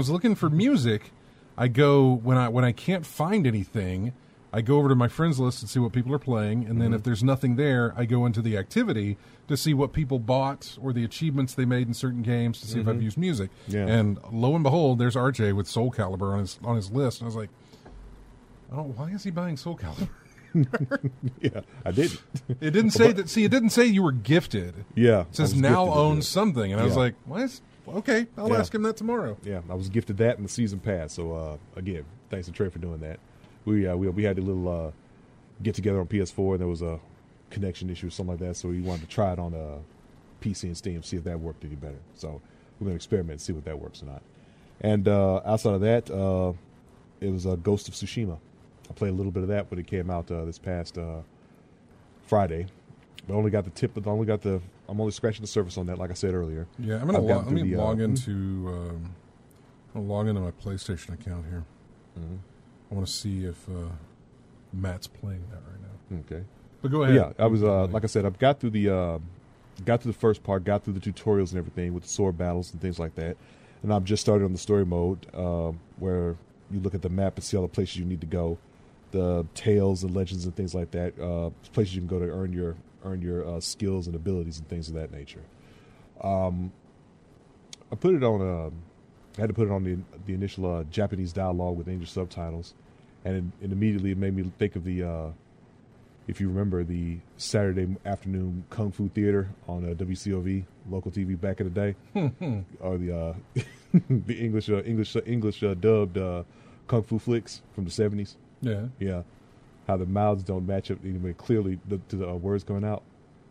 I go when I can't find anything, I go over to my friends list and see what people are playing, and then if there's nothing there, I go into the activity to see what people bought or the achievements they made in certain games to see if I've used music. Yeah. And lo and behold, there's RJ with Soul Calibur on his list, and I was like, oh, why is he buying Soul Calibur? Yeah, I didn't. It didn't say that. See, it didn't say you were gifted. Yeah, it says now owns something, and I was like, "Why is okay?" I'll ask him that tomorrow. Yeah, I was gifted that in the season pass. So again, thanks to Trey for doing that. We had a little get together on PS4, and there was a connection issue or something like that. So we wanted to try it on PC and Steam, see if that worked any better. So we're going to experiment and see if that works or not. And outside of that, it was Ghost of Tsushima. I played a little bit of that when it came out this past Friday. But only got the tip. I'm only scratching the surface on that, like I said earlier. Yeah, I'm gonna log into. I'll log into my PlayStation account here. Mm-hmm. I want to see if Matt's playing that right now. Okay, but go ahead. Yeah, I was like I said, I've got through the first part, got through the tutorials and everything with the sword battles and things like that, and I've just started on the story mode where you look at the map and see all the places you need to go. The tales and legends and things like that, places you can go to earn your skills and abilities and things of that nature. I put it on. I had to put it on the initial Japanese dialogue with English subtitles, and it immediately made me think of the, if you remember, the Saturday afternoon Kung Fu Theater on WCOV local TV back in the day, or the the English dubbed Kung Fu flicks from the 70s. Yeah. How the mouths don't match up anyway clearly to the words coming out.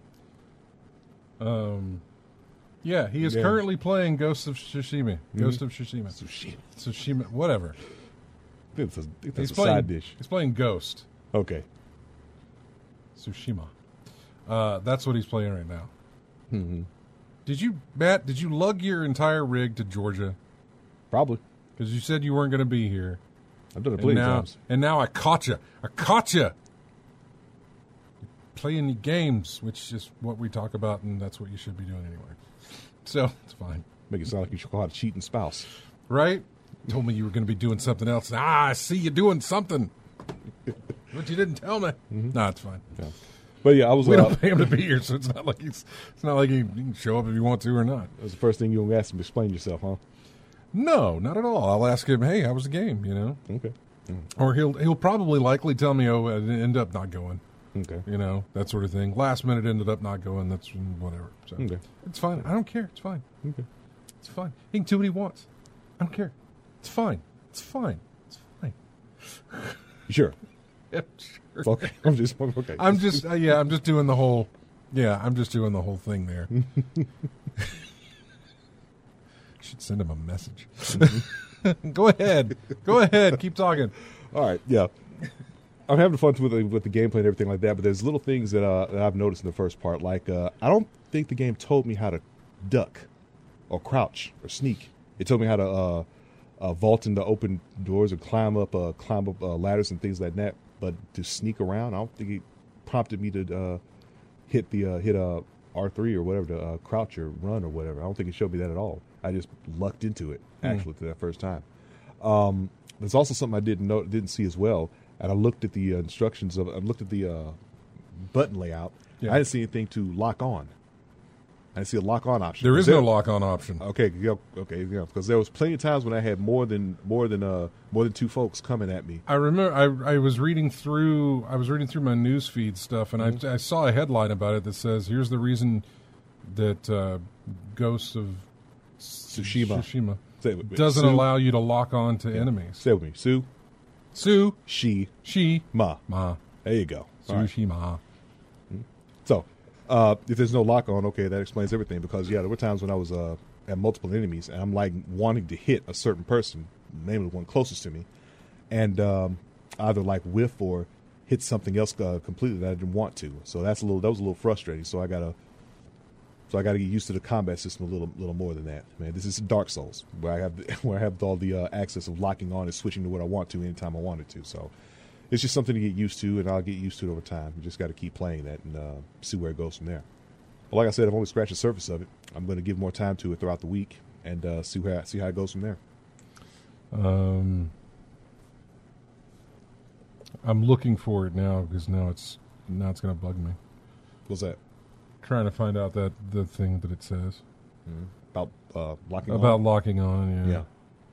Yeah, he is currently playing Ghost of Tsushima. Ghost of Tsushima. Tsushima, whatever. That's a side dish. He's playing Ghost. Okay. Tsushima. That's what he's playing right now. Mm-hmm. Matt, did you lug your entire rig to Georgia? Probably. Because you said you weren't going to be here. I've done it plenty of times. And now I caught you. Playing the games, which is what we talk about, and that's what you should be doing anyway. So, it's fine. Make it sound like you should call out a cheating spouse. Right? You told me you were going to be doing something else. I see you doing something. But you didn't tell me. Mm-hmm. No, it's fine. Yeah. But yeah, I was. We don't pay him to be here, so it's not like you can show up if you want to or not. That's the first thing you'll ask him to explain yourself, huh? No, not at all. I'll ask him, hey, how was the game, you know? Okay. Or he'll probably likely tell me, oh, it ended up not going. Okay. You know, that sort of thing. Last minute ended up not going. That's whatever. So okay. It's fine. I don't care. It's fine. Okay. It's fine. He can do what he wants. I don't care. It's fine. It's fine. It's fine. Sure. Yeah, sure. Okay. I'm just doing the whole thing there. Should send him a message. Go ahead. Keep talking. All right. Yeah. I'm having fun with the gameplay and everything like that, but there's little things that I've noticed in the first part. Like, I don't think the game told me how to duck or crouch or sneak. It told me how to vault into open doors or climb up ladders and things like that. But to sneak around, I don't think it prompted me to hit R3 or whatever to crouch or run or whatever. I don't think it showed me that at all. I just lucked into it actually to that first time. There's also something I didn't see as well. And I looked at the instructions I looked at the button layout. Yeah. I didn't see anything to lock on. I didn't see a lock on option. There is no lock on option. Okay, because there was plenty of times when I had more than two folks coming at me. I remember I was reading through my news feed stuff, and I saw a headline about it that says, "Here's the reason that Ghosts of Tsushima Say it with me. doesn't Su- allow you to lock on to enemies. Say it with me. Su, Su, Shi, Shi, Ma. Ma, There you go. All right. Tsushima. So, if there's no lock on, okay, that explains everything. Because there were times when I was at multiple enemies, and I'm like wanting to hit a certain person, namely the one closest to me, and either like whiff or hit something else completely that I didn't want to. So that was a little frustrating. So I gotta get used to the combat system a little more than that. Man, this is Dark Souls where I have all the access of locking on and switching to what I want to anytime I wanted to. So it's just something to get used to, and I'll get used to it over time. You just got to keep playing that and see where it goes from there. But like I said, I've only scratched the surface of it. I'm going to give more time to it throughout the week and see how it goes from there. I'm looking for it now because now it's going to bug me. What's that? Trying to find out the thing that it says About locking about on? locking on. Yeah.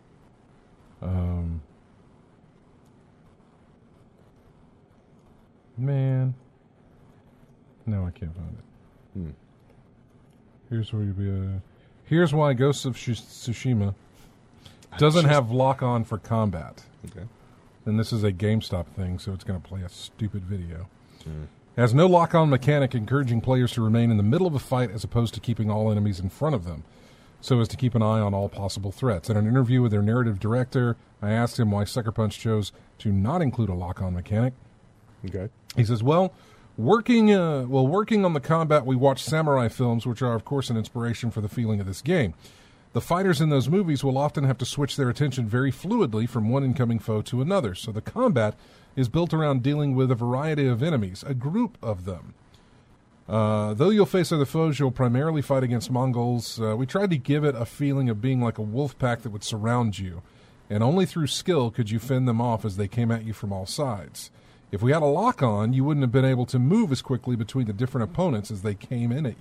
Man, no, I can't find it. Here's where here's why Ghost of Tsushima doesn't have lock on for combat. Okay. And this is a GameStop thing, so it's going to play a stupid video. It has no lock-on mechanic, encouraging players to remain in the middle of a fight as opposed to keeping all enemies in front of them, so as to keep an eye on all possible threats. In an interview with their narrative director, I asked him why Sucker Punch chose to not include a lock-on mechanic. Okay. He says, working on the combat, we watch samurai films, which are, of course, an inspiration for the feeling of this game. The fighters in those movies will often have to switch their attention very fluidly from one incoming foe to another, so the combat is built around dealing with a variety of enemies, a group of them. Though you'll face other foes, you'll primarily fight against Mongols. We tried to give it a feeling of being like a wolf pack that would surround you, and only through skill could you fend them off as they came at you from all sides. If we had a lock-on, you wouldn't have been able to move as quickly between the different opponents as they came in at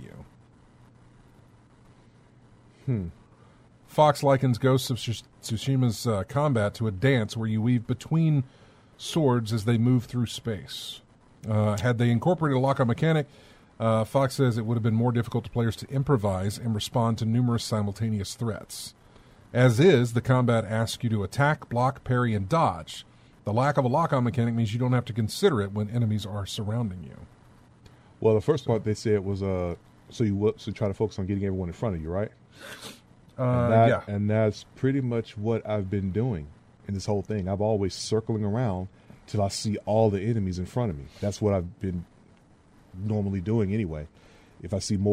you. Fox likens Ghosts of Tsushima's combat to a dance where you weave between swords as they move through space. Had they incorporated a lock-on mechanic, Fox says it would have been more difficult to players to improvise and respond to numerous simultaneous threats. As is, the combat asks you to attack, block, parry, and dodge. The lack of a lock-on mechanic means you don't have to consider it when enemies are surrounding you. Well, the first part they said was so you try to focus on getting everyone in front of you, right? Yeah. And that's pretty much what I've been doing in this whole thing. I've always circling around till I see all the enemies in front of me. That's what I've been normally doing anyway. If I see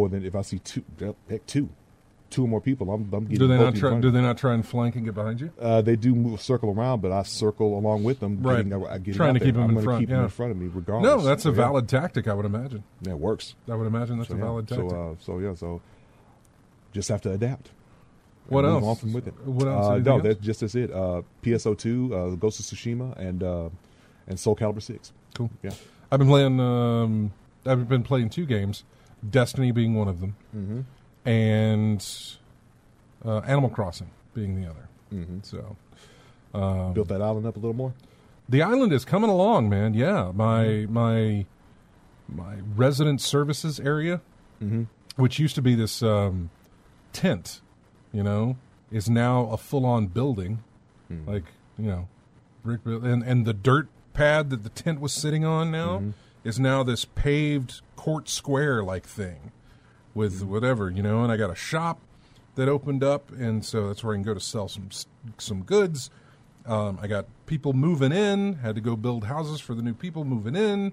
two or more people, I'm getting. Do they both not in try? front Do of me. they not try and flank and get behind you? They do circle around, but I circle along with them, Right. Trying to keep them in front, Keep them yeah. in front of me, regardless. No, that's a So, yeah. valid tactic, I would imagine. Yeah, it works. I would imagine that's a valid tactic. So just have to adapt. What and move else? on from with it. What else? Anything No, else? that's it. PSO2, Ghost of Tsushima, and Soul Calibur 6. Cool. Yeah. I've been playing. I've been playing 2 games, Destiny being one of them, and Animal Crossing being the other. So Built that island up a little more. the island is coming along, man. Yeah, my resident services area, which used to be this tent, is now a full-on building, like brick building, and the dirt pad that the tent was sitting on now is now this paved court square like thing with whatever, and I got a shop that opened up, and so that's where I can go to sell some goods. I got people moving in, had to go build houses for the new people moving in.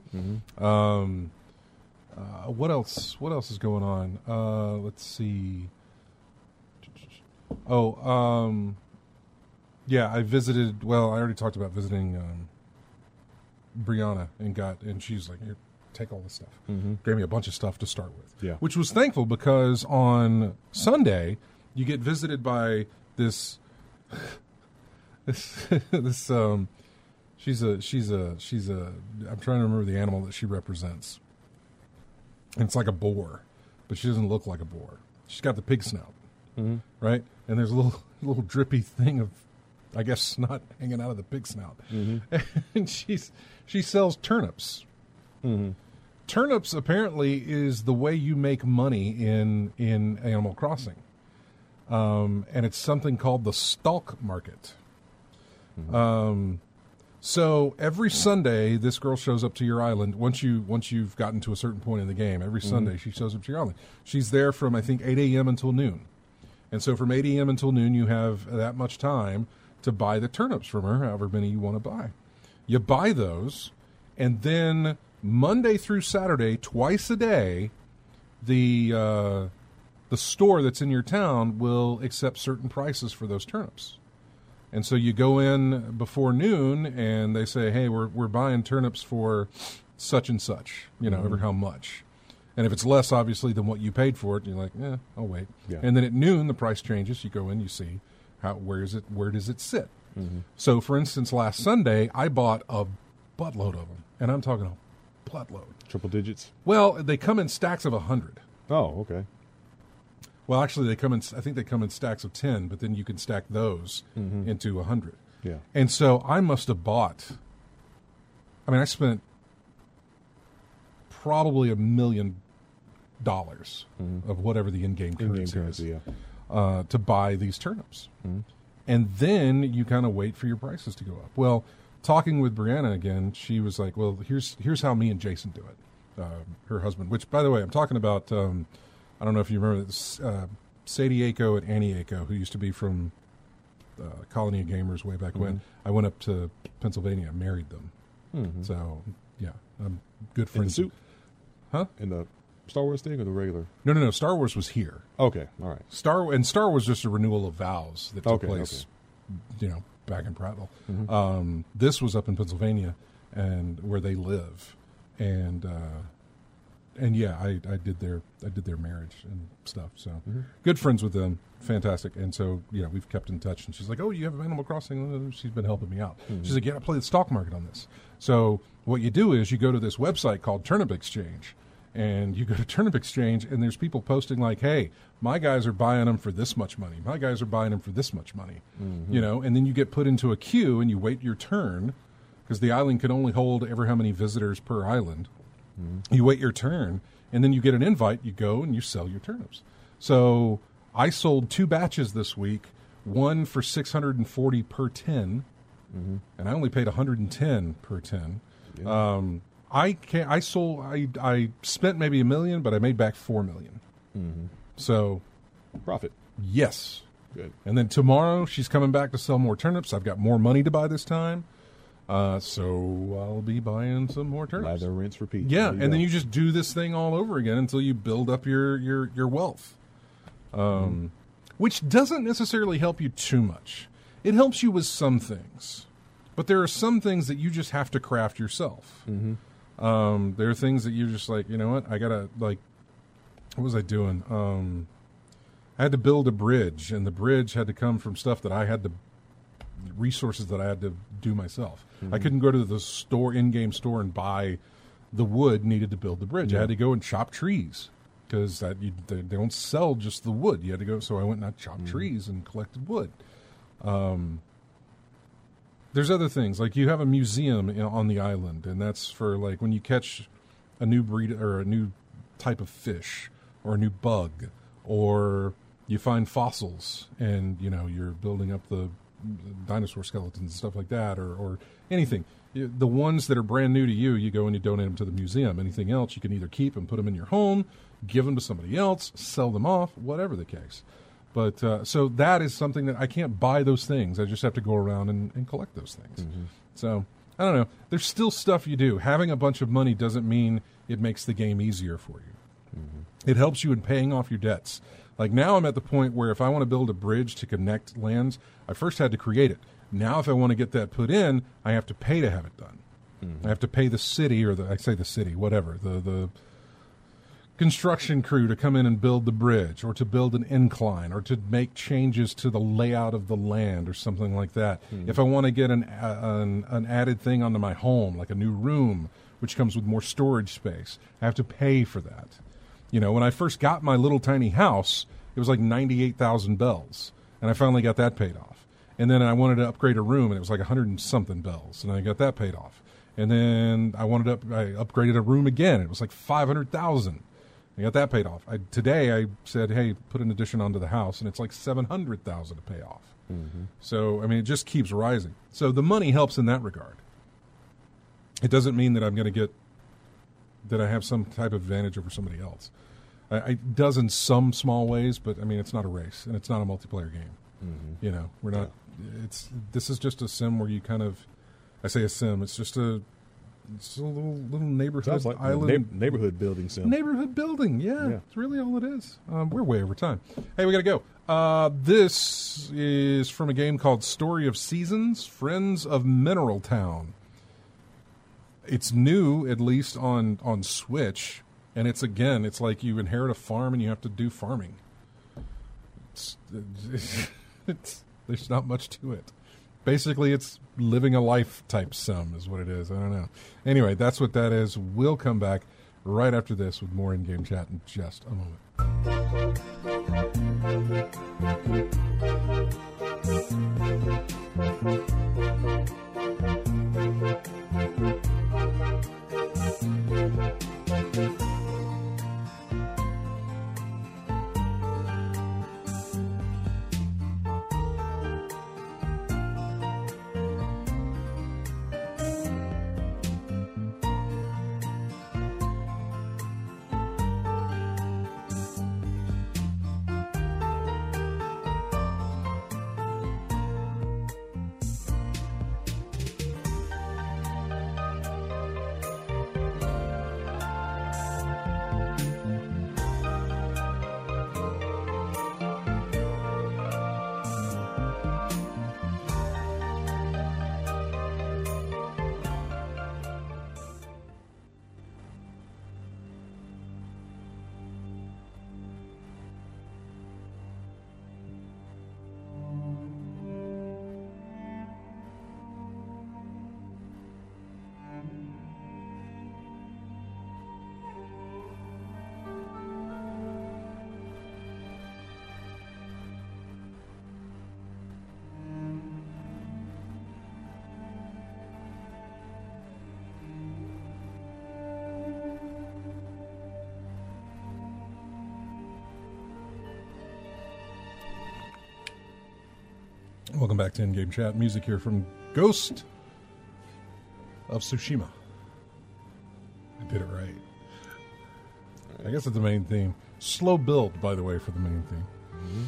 What else is going on? Let's see. Yeah, I visited. Well, I already talked about visiting Brianna and she's like, "Here, take all this stuff." Gave me a bunch of stuff to start with. Yeah. Which was thankful because on Sunday you get visited by this she's a I'm trying to remember the animal that she represents. And it's like a boar, but she doesn't look like a boar. She's got the pig snout, right? And there's a little drippy thing of, I guess, snot hanging out of the pig snout. And she sells turnips. Turnips apparently is the way you make money in Animal Crossing. and it's something called the stalk market. So every Sunday, this girl shows up to your island. Once you've gotten to a certain point in the game, every Sunday she shows up to your island. She's there from, I think, 8 a.m. until noon. And so from 8 a.m. until noon, you have that much time to buy the turnips from her, however many you want to buy. You buy those, and then Monday through Saturday, twice a day, the store that's in your town will accept certain prices for those turnips. And so you go in before noon, and they say, hey, we're buying turnips for such and such, ever how much. And if it's less, obviously, than what you paid for it, you're like, I'll wait. Yeah. And then at noon, the price changes. You go in, you see where does it sit. So, for instance, last Sunday, I bought a buttload of them, and I'm talking a buttload. Triple digits? Well, they come in stacks of 100. Oh, okay. Well, actually, I think they come in stacks of 10, but then you can stack those into 100. Yeah. And so I must have bought. I spent probably $1 million of whatever the in-game currency is. To buy these turnips. And then you kind of wait for your prices to go up. Well, talking with Brianna again, she was like, well, here's how me and Jason do it. Her husband, which, by the way, I'm talking about, I don't know if you remember this, Sadie Aiko and Annie Aiko, who used to be from Colony of Gamers way back when. I went up to Pennsylvania and married them. So, yeah, I'm good friends. In the suit? Huh? In the Star Wars thing or the regular? No. Star Wars was here. Okay, all right. Star Wars just a renewal of vows that took place, back in Prattville. This was up in Pennsylvania, and where they live, and yeah, I did their marriage and stuff. So good friends with them, fantastic. And so we've kept in touch. And she's like, "Oh, you have Animal Crossing?" She's been helping me out. She's like, "Yeah, I play the stock market on this." So what you do is you go to this website called Turnip Exchange. And you go to Turnip Exchange, and there's people posting like, hey, my guys are buying them for this much money. My guys are buying them for this much money. And then you get put into a queue, and you wait your turn, because the island can only hold ever how many visitors per island. You wait your turn, and then you get an invite. You go, and you sell your turnips. So I sold 2 batches this week, one for $640 per 10, and I only paid $110 per 10. Yeah. I spent maybe $1 million, but I made back $4 million. So, profit. Yes. Good. And then tomorrow she's coming back to sell more turnips. I've got more money to buy this time, so I'll be buying some more turnips. Lather, rinse, repeat. Yeah, and then you just do this thing all over again until you build up your wealth, which doesn't necessarily help you too much. It helps you with some things, but there are some things that you just have to craft yourself. There are things that you're just like, you know what, I gotta, like, what was I doing? I had to build a bridge, and the bridge had to come from stuff that I had to, resources that I had to do myself. I couldn't go to the store, in-game store, and buy the wood needed to build the bridge. I had to go and chop trees, because they don't sell just the wood. You had to go, so I went and I chopped trees and collected wood. There's other things, like you have a museum on the island, and that's for, like, when you catch a new breed or a new type of fish or a new bug, or you find fossils and, you're building up the dinosaur skeletons and stuff like that, or anything. The ones that are brand new to you, you go and you donate them to the museum. Anything else, you can either keep and put them in your home, give them to somebody else, sell them off, whatever the case. But so that is something that I can't buy those things. I just have to go around and collect those things. So I don't know. There's still stuff you do. Having a bunch of money doesn't mean it makes the game easier for you. It helps you in paying off your debts. Like now I'm at the point where if I want to build a bridge to connect lands, I first had to create it. Now if I want to get that put in, I have to pay to have it done. I have to pay the city, or whatever, the construction crew to come in and build the bridge, or to build an incline, or to make changes to the layout of the land, or something like that. If I want to get an added thing onto my home, like a new room, which comes with more storage space, I have to pay for that. When I first got my little tiny house, it was like 98,000 bells, and I finally got that paid off. And then I wanted to upgrade a room, and it was like 100 and something bells, and I got that paid off. And then I upgraded a room again, and it was like 500,000. I got that paid off. Today I said, hey, put an addition onto the house, and it's like $700,000 to pay off. Mm-hmm. So, I mean, it just keeps rising. So the money helps in that regard. It doesn't mean that I'm going to that I have some type of advantage over somebody else. It does in some small ways, but I mean, it's not a race and it's not a multiplayer game. Mm-hmm. You know, we're not. This is just a sim where you kind of. I say a sim. It's just a little neighborhood like island neighborhood building sim. Neighborhood building. Yeah, it's really all it is. We're way over time. Hey, we got to go. This is from a game called Story of Seasons: Friends of Mineral Town. It's new, at least on Switch. And it's like you inherit a farm and you have to do farming. There's not much to it. Basically, it's living a life type sim is what it is. I don't know. Anyway, that's what that is. We'll come back right after this with more in-game chat in just a moment. Welcome back to In-Game Chat. Music here from Ghost of Tsushima. I did it right. I guess it's the main theme. Slow build, by the way, for the main theme. Mm-hmm.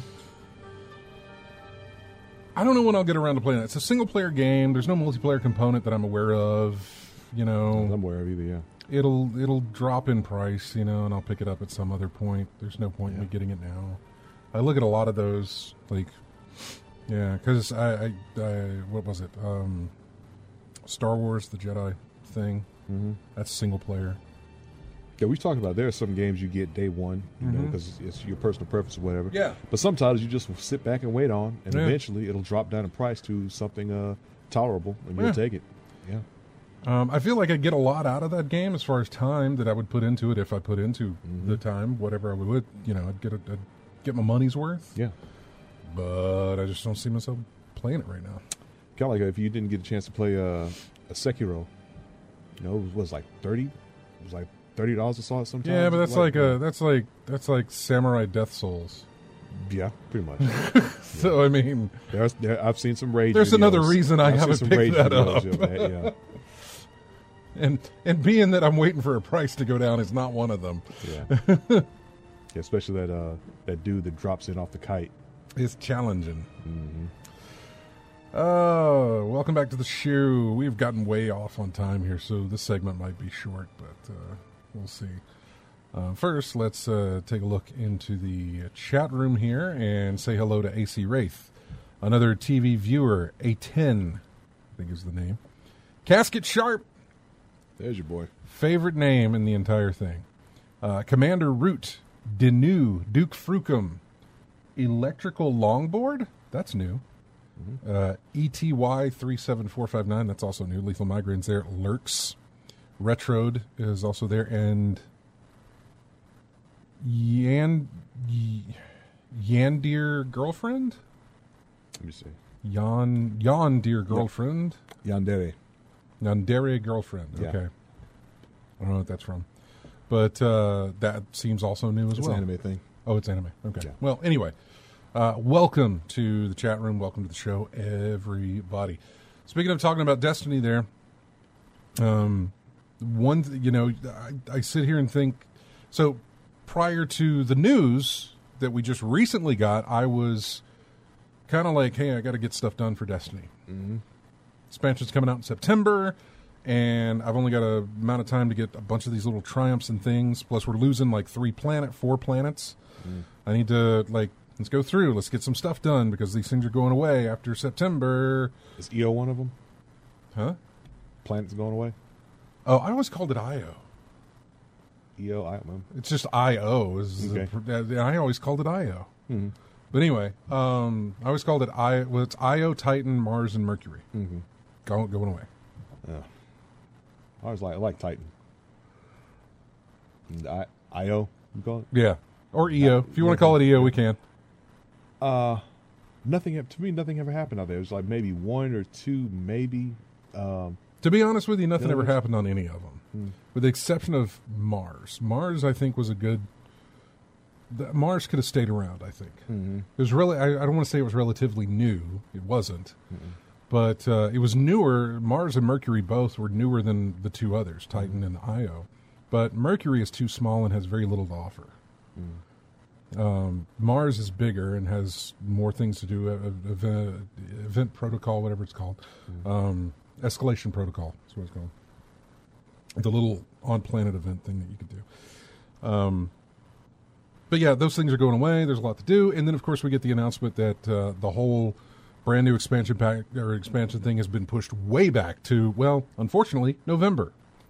I don't know when I'll get around to playing that. It's a single-player game. There's no multiplayer component that I'm aware of. You know, I'm aware of either. Yeah, it'll drop in price. You know, and I'll pick it up at some other point. There's no point in me getting it now. I look at a lot of those, like. Yeah, because I what was it? Star Wars, the Jedi thing. Mm-hmm. That's single player. Yeah, we've talked about there are some games you get day one, you know, because it's your personal preference or whatever. Yeah. But sometimes you just sit back and wait on, and eventually it'll drop down in price to something tolerable, and you'll take it. Yeah. I feel like I get a lot out of that game as far as time that I would put into it if I put into the time, whatever I would. You know, I'd get my money's worth. Yeah. But I just don't see myself playing it right now. Kind of like if you didn't get a chance to play a Sekiro, you know, it was like $30. It was like $30 I saw it sometimes. Yeah, but that's like Samurai Death Souls. Yeah, pretty much. So I mean, I've seen some rage. There's videos. another reason I haven't picked that up. That, yeah. And being that I'm waiting for a price to go down is not one of them. Yeah. Yeah, especially that dude that drops in off the kite. It's challenging. Mm-hmm. Oh, welcome back to the show. We've gotten way off on time here, so this segment might be short, but we'll see. First, let's take a look into the chat room here and say hello to AC Wraith, another TV viewer, A10, I think is the name. Casket Sharp. There's your boy. Favorite name in the entire thing. Commander Root, Denu, Duke Frucum, Electrical Longboard, that's new. ETY37459, that's also new. Lethal Migraines there. Lurks. Retrode is also there. And Yandir Girlfriend? Let me see. Yandir Girlfriend? Yandere Girlfriend. Yeah. Okay. I don't know what that's from. But that seems also new as It's well. an anime thing. Oh, it's anime. Okay. Yeah. Well, anyway, welcome to the chat room. Welcome to the show, everybody. Speaking of talking about Destiny there, I sit here and think, so prior to the news that we just recently got, I was kind of like, hey, I got to get stuff done for Destiny. Mm-hmm. Expansion's coming out in September, and I've only got a amount of time to get a bunch of these little triumphs and things. Plus, we're losing like 4 planets. I need to, let's go through. Let's get some stuff done because these things are going away after September. Is EO one of them? Huh? Planets going away? Oh, I always called it IO. EO, I don't know. It's just IO. I always called it IO. Mm-hmm. But anyway, I always called it IO. Well, it's IO, Titan, Mars, and Mercury. Mm-hmm. Going away. Yeah. I like Titan. And IO, you call it? Yeah. Or EO. If you want to call it EO, we can. Nothing ever happened out there. It was like maybe 1 or 2, maybe. To be honest with you, nothing ever others? happened on any of them. With the exception of Mars. Mars, I think, was a good... Mars could have stayed around, I think. Mm-hmm. It was really... I don't want to say it was relatively new. It wasn't. But it was newer. Mars and Mercury both were newer than the two others, Titan and Io. But Mercury is too small and has very little to offer. Mars is bigger and has more things to do. Event protocol, whatever it's called. Escalation protocol is what it's called. The little on-planet event thing that you could do. But yeah, those things are going away. There's a lot to do. And then, of course, we get the announcement that the whole brand new expansion pack or expansion thing has been pushed way back to, well, unfortunately, November.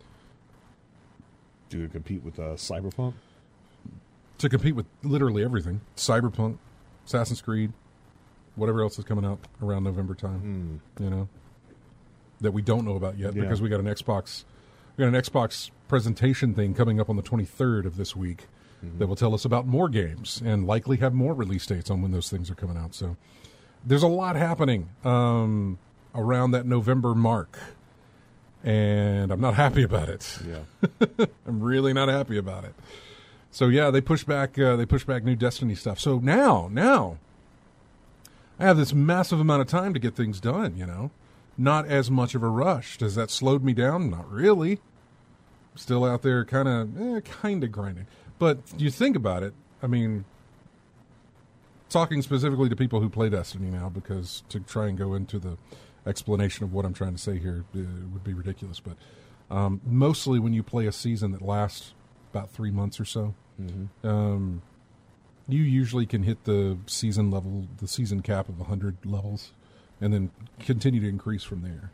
To compete with Cyberpunk? To compete with literally everything. Cyberpunk, Assassin's Creed, whatever else is coming out around November time. You know? That we don't know about yet because we got an Xbox presentation thing coming up on the 23rd of this week that will tell us about more games and likely have more release dates on when those things are coming out. So there's a lot happening around that November mark, and I'm not happy about it. Yeah. I'm really not happy about it. So yeah, they push back new Destiny stuff. So now I have this massive amount of time to get things done, you know. Not as much of a rush. Does that slowed me down? Not really. Still out there kind of grinding. But you think about it, I mean, talking specifically to people who play Destiny now, because to try and go into the explanation of what I'm trying to say here would be ridiculous. But mostly when you play a season that lasts about 3 months or so, you usually can hit the season cap of 100 levels, and then continue to increase from there.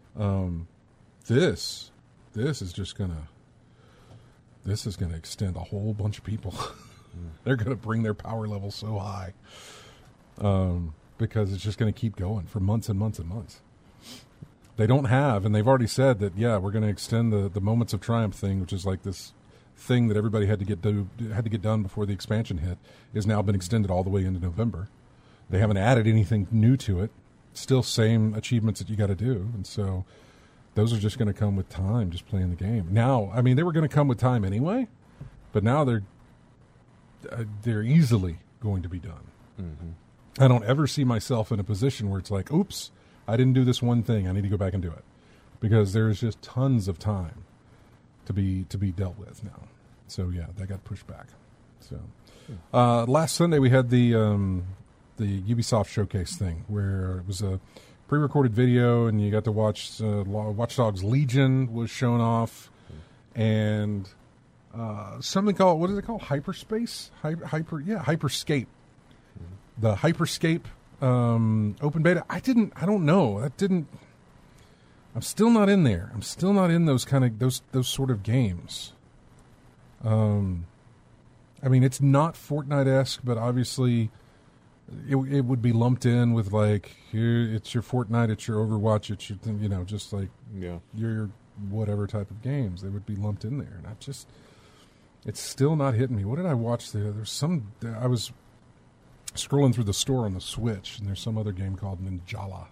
This is just gonna extend a whole bunch of people. They're gonna bring their power level so high because it's just gonna keep going for months and months and months. They don't have, and they've already said that we're gonna extend the Moments of Triumph thing, which is like this thing that everybody had to get done before the expansion hit, is now been extended all the way into November. They haven't added anything new to it. Still same achievements that you got to do, and so those are just going to come with time, just playing the game. Now, I mean, they were going to come with time anyway, but now they're easily going to be done. I don't ever see myself in a position where it's like, oops, I didn't do this one thing, I need to go back and do it, because there's just tons of time to be dealt with now. So yeah, that got pushed back. So last Sunday we had the Ubisoft showcase thing, where it was a pre-recorded video, and you got to watch Watch Dogs Legion was shown off, and something called, what is it called? Hyperspace? Hyperscape. The Hyperscape open beta. I don't know. I'm still not in there. I'm still not in those sort of games. I mean, it's not Fortnite-esque, but obviously it would be lumped in with, like, here, it's your Fortnite, it's your Overwatch, it's your, just like your whatever type of games. They would be lumped in there. And it's still not hitting me. What did I watch there? I was scrolling through the store on the Switch, and there's some other game called Ninjala.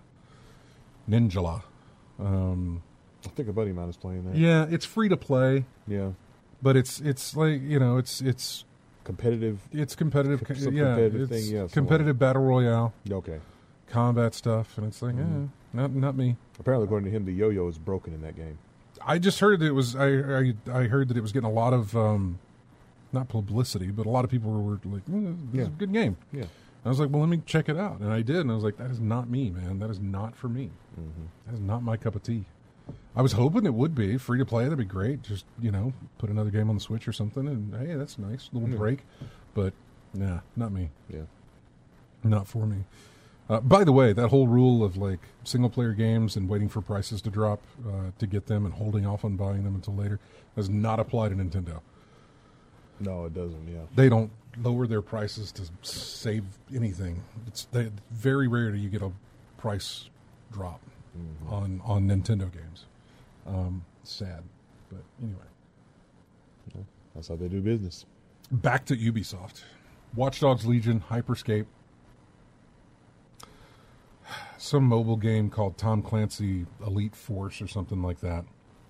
I think a buddy of mine is playing that. Yeah, it's free to play. Yeah. but it's like it's competitive. It's competitive. Some Yeah, competitive it's thing, yeah, competitive battle royale, Okay. combat stuff, and it's like, not me. Apparently, according to him, the yo-yo is broken in that game. I just heard that it was. I heard that it was getting a lot of not publicity, but a lot of people were like, "This is a good game." Yeah. I was like, "Well, let me check it out," and I did, and I was like, "That is not me, man. That is not for me. That is not my cup of tea." I was hoping it would be free to play. That'd be great. Just put another game on the Switch or something, and hey, that's nice little break. But nah, not me. Yeah. Not for me. By the way, that whole rule of like single player games and waiting for prices to drop to get them and holding off on buying them until later does not apply to Nintendo. No, it doesn't. Yeah. They don't lower their prices to save anything. It's very rare do you get a price drop on Nintendo games. Sad, but anyway. Yeah, that's how they do business. Back to Ubisoft. Watch Dogs Legion, Hyperscape. Some mobile game called Tom Clancy Elite Force or something like that.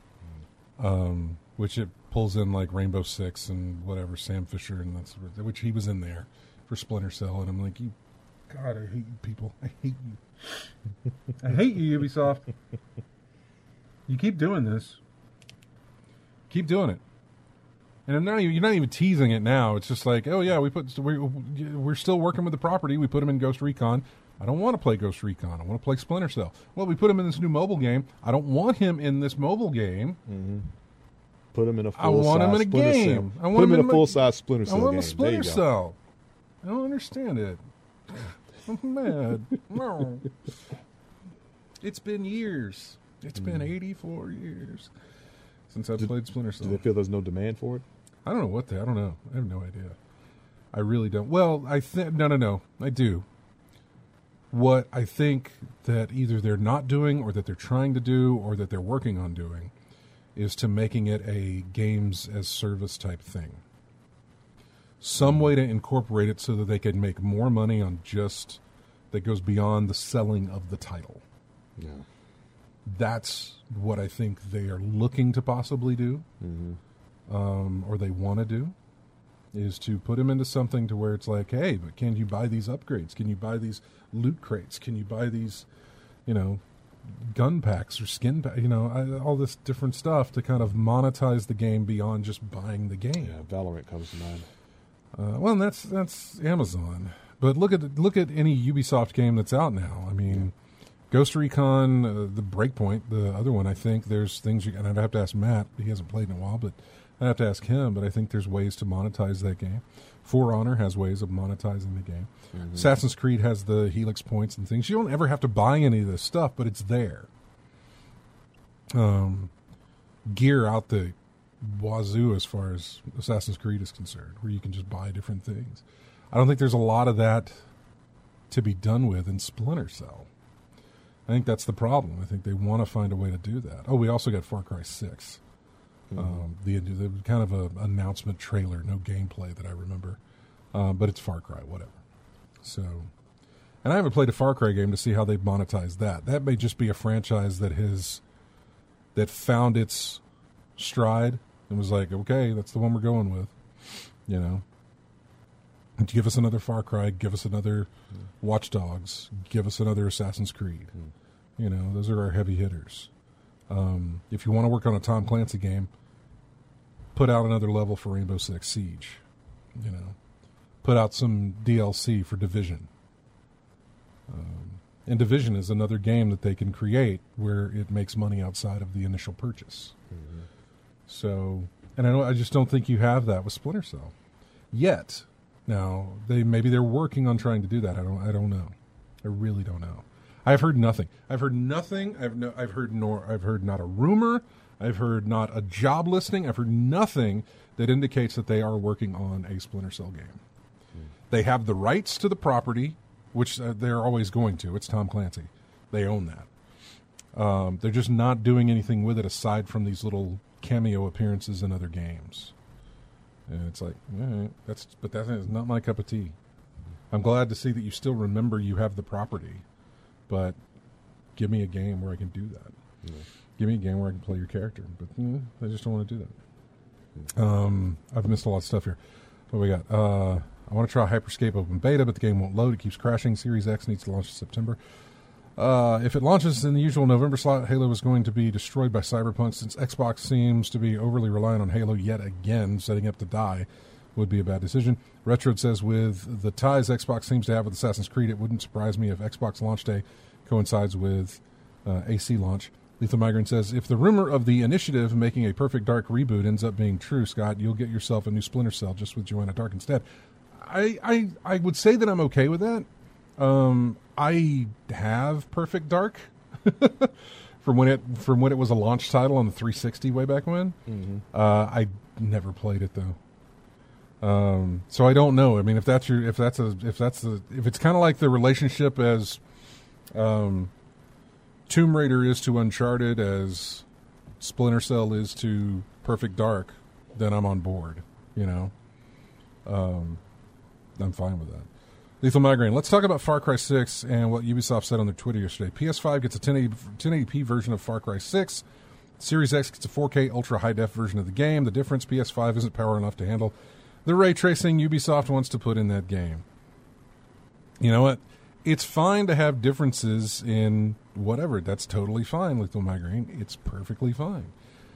Which it pulls in like Rainbow Six and whatever, Sam Fisher, and which he was in there for Splinter Cell. And I'm like, God, I hate you people. I hate you. I hate you, Ubisoft. You keep doing this. Keep doing it. And you're not even teasing it now. It's just like, oh yeah, we're still working with the property. We put him in Ghost Recon. I don't want to play Ghost Recon. I want to play Splinter Cell. Well, we put him in this new mobile game. I don't want him in this mobile game. Mm-hmm. Put him in a full-size I want him in a Splinter game. Cell. Put him in a full-size Splinter Cell game. I want a Splinter Cell. I don't understand it. I'm mad. No. It's been years. It's been 84 years since I've played Splinter Cell. Do they feel there's no demand for it? I don't know I don't know. I have no idea. I really don't. Well, I think no. I do. What I think that either they're not doing or that they're trying to do or that they're working on doing is to making it a games as service type thing. Some way to incorporate it so that they can make more money on just that goes beyond the selling of the title. Yeah. That's what I think they are looking to possibly do, or they want to do, is to put them into something to where it's like, hey, but can you buy these upgrades? Can you buy these loot crates? Can you buy these, gun packs or skin packs? All this different stuff to kind of monetize the game beyond just buying the game. Yeah, Valorant comes to mind. Well, that's Amazon. But look at any Ubisoft game that's out now. I mean, Ghost Recon, the Breakpoint, the other one. I think there's things and I'd have to ask Matt. He hasn't played in a while, but I'd have to ask him. But I think there's ways to monetize that game. For Honor has ways of monetizing the game. Assassin's Creed has the Helix points and things. You don't ever have to buy any of this stuff, but it's there. Gear out the wazoo as far as Assassin's Creed is concerned, where you can just buy different things. I don't think there's a lot of that to be done with in Splinter Cell. I think that's the problem. I think they want to find a way to do that. Oh, we also got Far Cry 6. The kind of a announcement trailer, no gameplay that I remember. But it's Far Cry, whatever. So, and I haven't played a Far Cry game to see how they've monetized that. That may just be a franchise that found its stride and was like, okay, that's the one we're going with. Give us another Far Cry, give us another Watch Dogs, give us another Assassin's Creed. Those are our heavy hitters. If you want to work on a Tom Clancy game, put out another level for Rainbow Six Siege. Put out some DLC for Division. And Division is another game that they can create where it makes money outside of the initial purchase. So, and I just don't think you have that with Splinter Cell yet. Now, maybe they're working on trying to do that. I don't know. I really don't know. I've heard nothing. I've heard nothing. I've heard not a rumor. I've heard not a job listing. I've heard nothing that indicates that they are working on a Splinter Cell game. They have the rights to the property, which they're always going to. It's Tom Clancy. They own that. They're just not doing anything with it aside from these little cameo appearances in other games. And it's like, that's not my cup of tea. I'm glad to see that you still remember you have the property, but give me a game where I can do that. Give me a game where I can play your character. But I just don't want to do that. I've missed a lot of stuff here. What we got? I want to try Hyperscape Open Beta, but the game won't load. It keeps crashing. Series X needs to launch in September. If it launches in the usual November slot, Halo is going to be destroyed by Cyberpunk, since Xbox seems to be overly reliant on Halo yet again. Setting up to die would be a bad decision. Retrode says, with the ties Xbox seems to have with Assassin's Creed, it wouldn't surprise me if Xbox launch day coincides with AC launch. Lethal Migraine says, if the rumor of the Initiative making a Perfect Dark reboot ends up being true, Scott, you'll get yourself a new Splinter Cell just with Joanna Dark instead. I would say that I'm okay with that. I have Perfect Dark from when it was a launch title on the 360 way back when. Mm-hmm. I never played it though. So I don't know. I mean, if it's kind of like the relationship as Tomb Raider is to Uncharted, as Splinter Cell is to Perfect Dark, then I'm on board. You know, I'm fine with that. Lethal Migraine. Let's talk about Far Cry 6 and what Ubisoft said on their Twitter yesterday. PS5 gets a 1080p version of Far Cry 6. Series X gets a 4K ultra high-def version of the game. The difference, PS5 isn't power enough to handle the ray tracing Ubisoft wants to put in that game. You know what? It's fine to have differences in whatever. That's totally fine, Lethal Migraine. It's perfectly fine.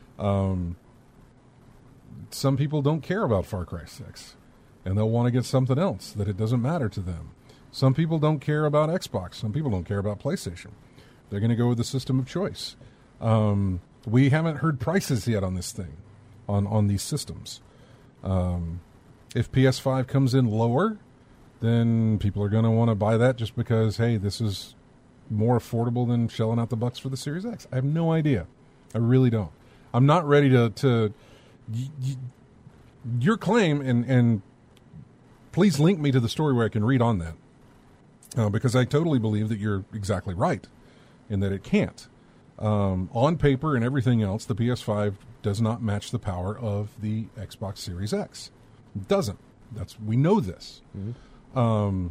Some people don't care about Far Cry 6. And they'll want to get something else, that it doesn't matter to them. Some people don't care about Xbox. Some people don't care about PlayStation. They're going to go with the system of choice. We haven't heard prices yet on this thing, on these systems. If PS5 comes in lower, then people are going to want to buy that just because, hey, this is more affordable than shelling out the bucks for the Series X. I have no idea. I really don't. I'm not ready to your claim, and please link me to the story where I can read on that, because I totally believe that you're exactly right in that it can't. On paper and everything else, the PS5 does not match the power of the Xbox Series X. It doesn't. We know this. Mm-hmm.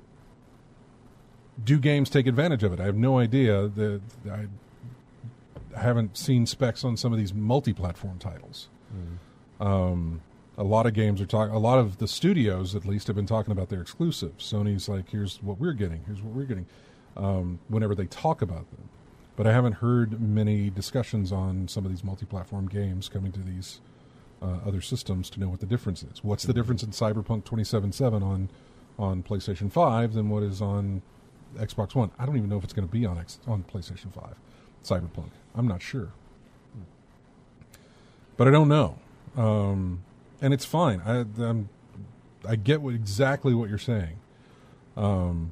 Do games take advantage of it? I have no idea. I haven't seen specs on some of these multi-platform titles. Mm-hmm. A lot of games a lot of the studios, at least, have been talking about their exclusives. Sony's like, here's what we're getting, whenever they talk about them. But I haven't heard many discussions on some of these multi-platform games coming to these other systems to know what the difference is. What's the difference in Cyberpunk 2077 on PlayStation 5 than what is on Xbox One? I don't even know if it's going to be on PlayStation 5, Cyberpunk. I'm not sure. But I don't know. And it's fine. I get exactly what you're saying. I'm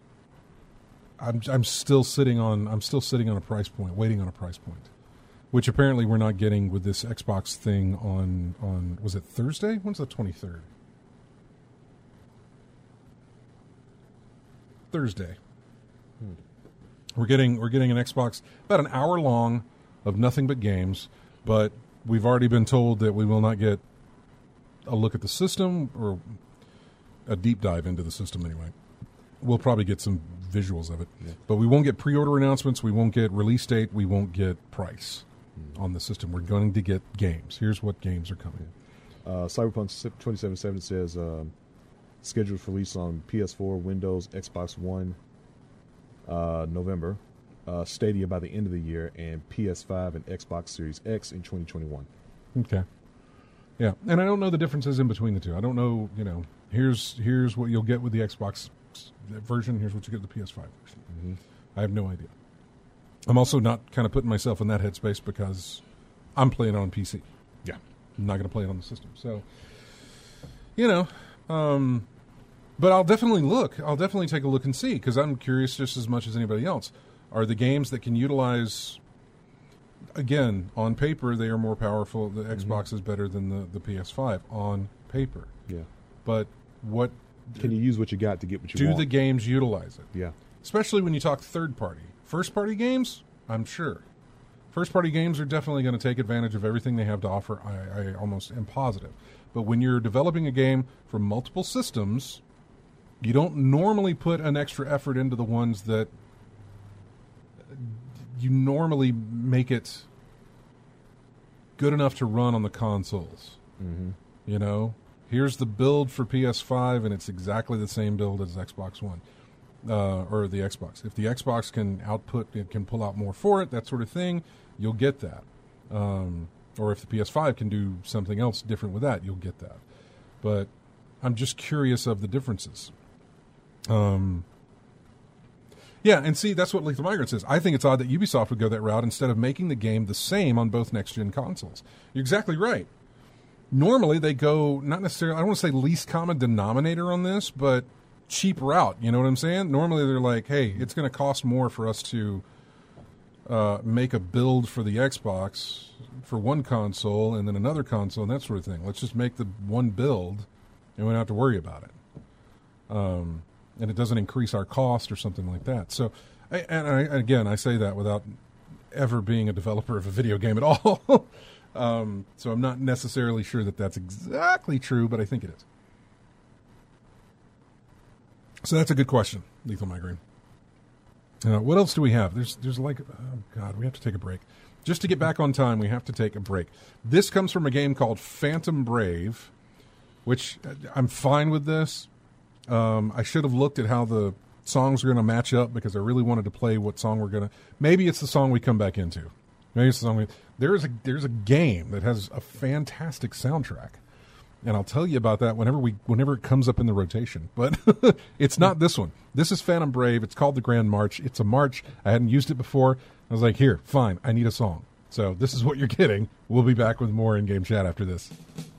still sitting on a price point, waiting on a price point, which apparently we're not getting with this Xbox thing on was it Thursday? When's the 23rd? Thursday. We're getting an Xbox about an hour long of nothing but games, but we've already been told that we will not get a look at the system, or a deep dive into the system anyway. We'll probably get some visuals of it. Yeah. But we won't get pre-order announcements, we won't get release date, we won't get price on the system. We're going to get games. Here's what games are coming. Cyberpunk 2077 says scheduled for release on PS4, Windows, Xbox One, November, Stadia by the end of the year, and PS5 and Xbox Series X in 2021. Okay. Yeah, and I don't know the differences in between the two. I don't know, here's what you'll get with the Xbox version, here's what you get with the PS5 version. Mm-hmm. I have no idea. I'm also not kind of putting myself in that headspace because I'm playing it on PC. Yeah. I'm not going to play it on the system. So, but I'll definitely look. I'll definitely take a look and see, because I'm curious just as much as anybody else. Are the games that can utilize... Again, on paper, they are more powerful. The Xbox is better than the PS5 on paper. Yeah. But what... Can you use what you got to get what you want? Do the games utilize it? Yeah. Especially when you talk third-party. First-party games, I'm sure. First-party games are definitely going to take advantage of everything they have to offer. I almost am positive. But when you're developing a game for multiple systems, you don't normally put an extra effort into the ones that... You normally make it good enough to run on the consoles. Mm-hmm. You know, here's the build for PS5, and it's exactly the same build as Xbox One or the Xbox. If the Xbox can output, it can pull out more for it, that sort of thing, you'll get that. Or if the PS5 can do something else different with that, you'll get that. But I'm just curious of the differences. Yeah, and see, that's what Lethal Migrant says. I think it's odd that Ubisoft would go that route instead of making the game the same on both next-gen consoles. You're exactly right. Normally, they go, not necessarily, I don't want to say least common denominator on this, but cheap route. You know what I'm saying? Normally, they're like, hey, it's going to cost more for us to make a build for the Xbox for one console and then another console and that sort of thing. Let's just make the one build, and we don't have to worry about it. And it doesn't increase our cost or something like that. So, again, I say that without ever being a developer of a video game at all. So I'm not necessarily sure that that's exactly true, but I think it is. So that's a good question, Lethal Migraine. What else do we have? There's like, oh God, we have to take a break. Just to get back on time, we have to take a break. This comes from a game called Phantom Brave, which I'm fine with this. I should have looked at how the songs are going to match up because I really wanted to play what song we're going to. Maybe it's the song we come back into. Maybe it's the song. There's a game that has a fantastic soundtrack, and I'll tell you about that whenever it comes up in the rotation. But it's not this one. This is Phantom Brave. It's called the Grand March. It's a march. I hadn't used it before. I was like, here, fine. I need a song. So this is what you're getting. We'll be back with more in-game chat after this.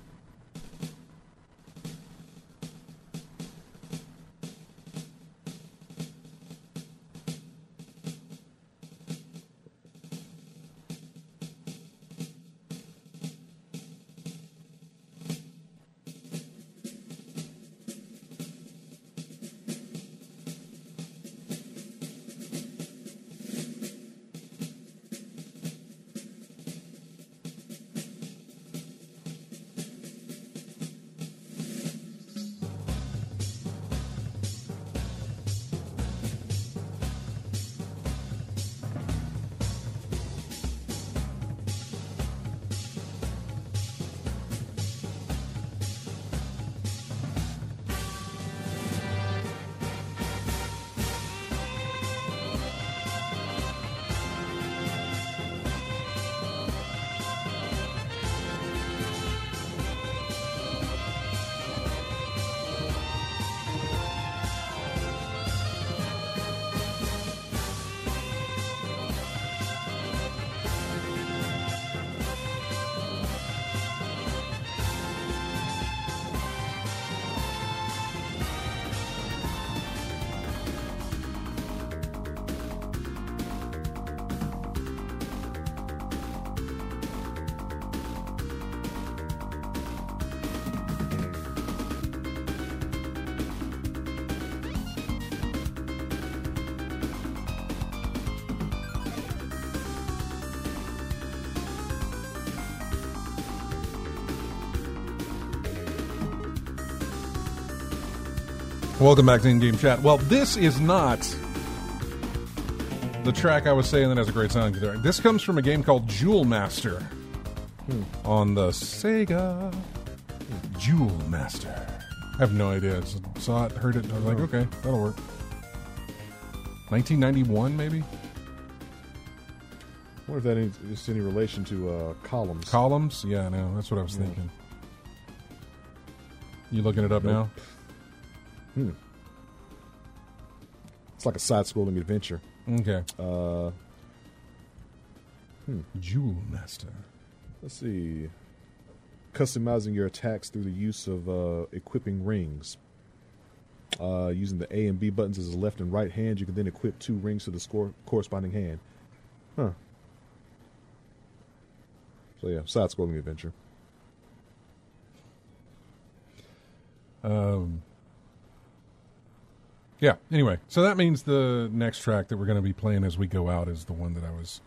Welcome back to In-Game Chat. Well, this is not the track I was saying that has a great sound. This comes from a game called Jewel Master on the Sega. Jewel Master. I have no idea. Just saw it, heard it, and I was like, okay, that'll work. 1991, maybe? I wonder if that is any relation to Columns. Columns? Yeah, no, that's what I was thinking. You looking it up now? It's like a side-scrolling adventure. Okay. Jewel Master. Let's see. Customizing your attacks through the use of equipping rings. Using the A and B buttons as a left and right hand, you can then equip 2 rings to the corresponding hand. Huh. So yeah, side-scrolling adventure. Yeah, anyway, so that means the next track that we're going to be playing as we go out is the one that I was...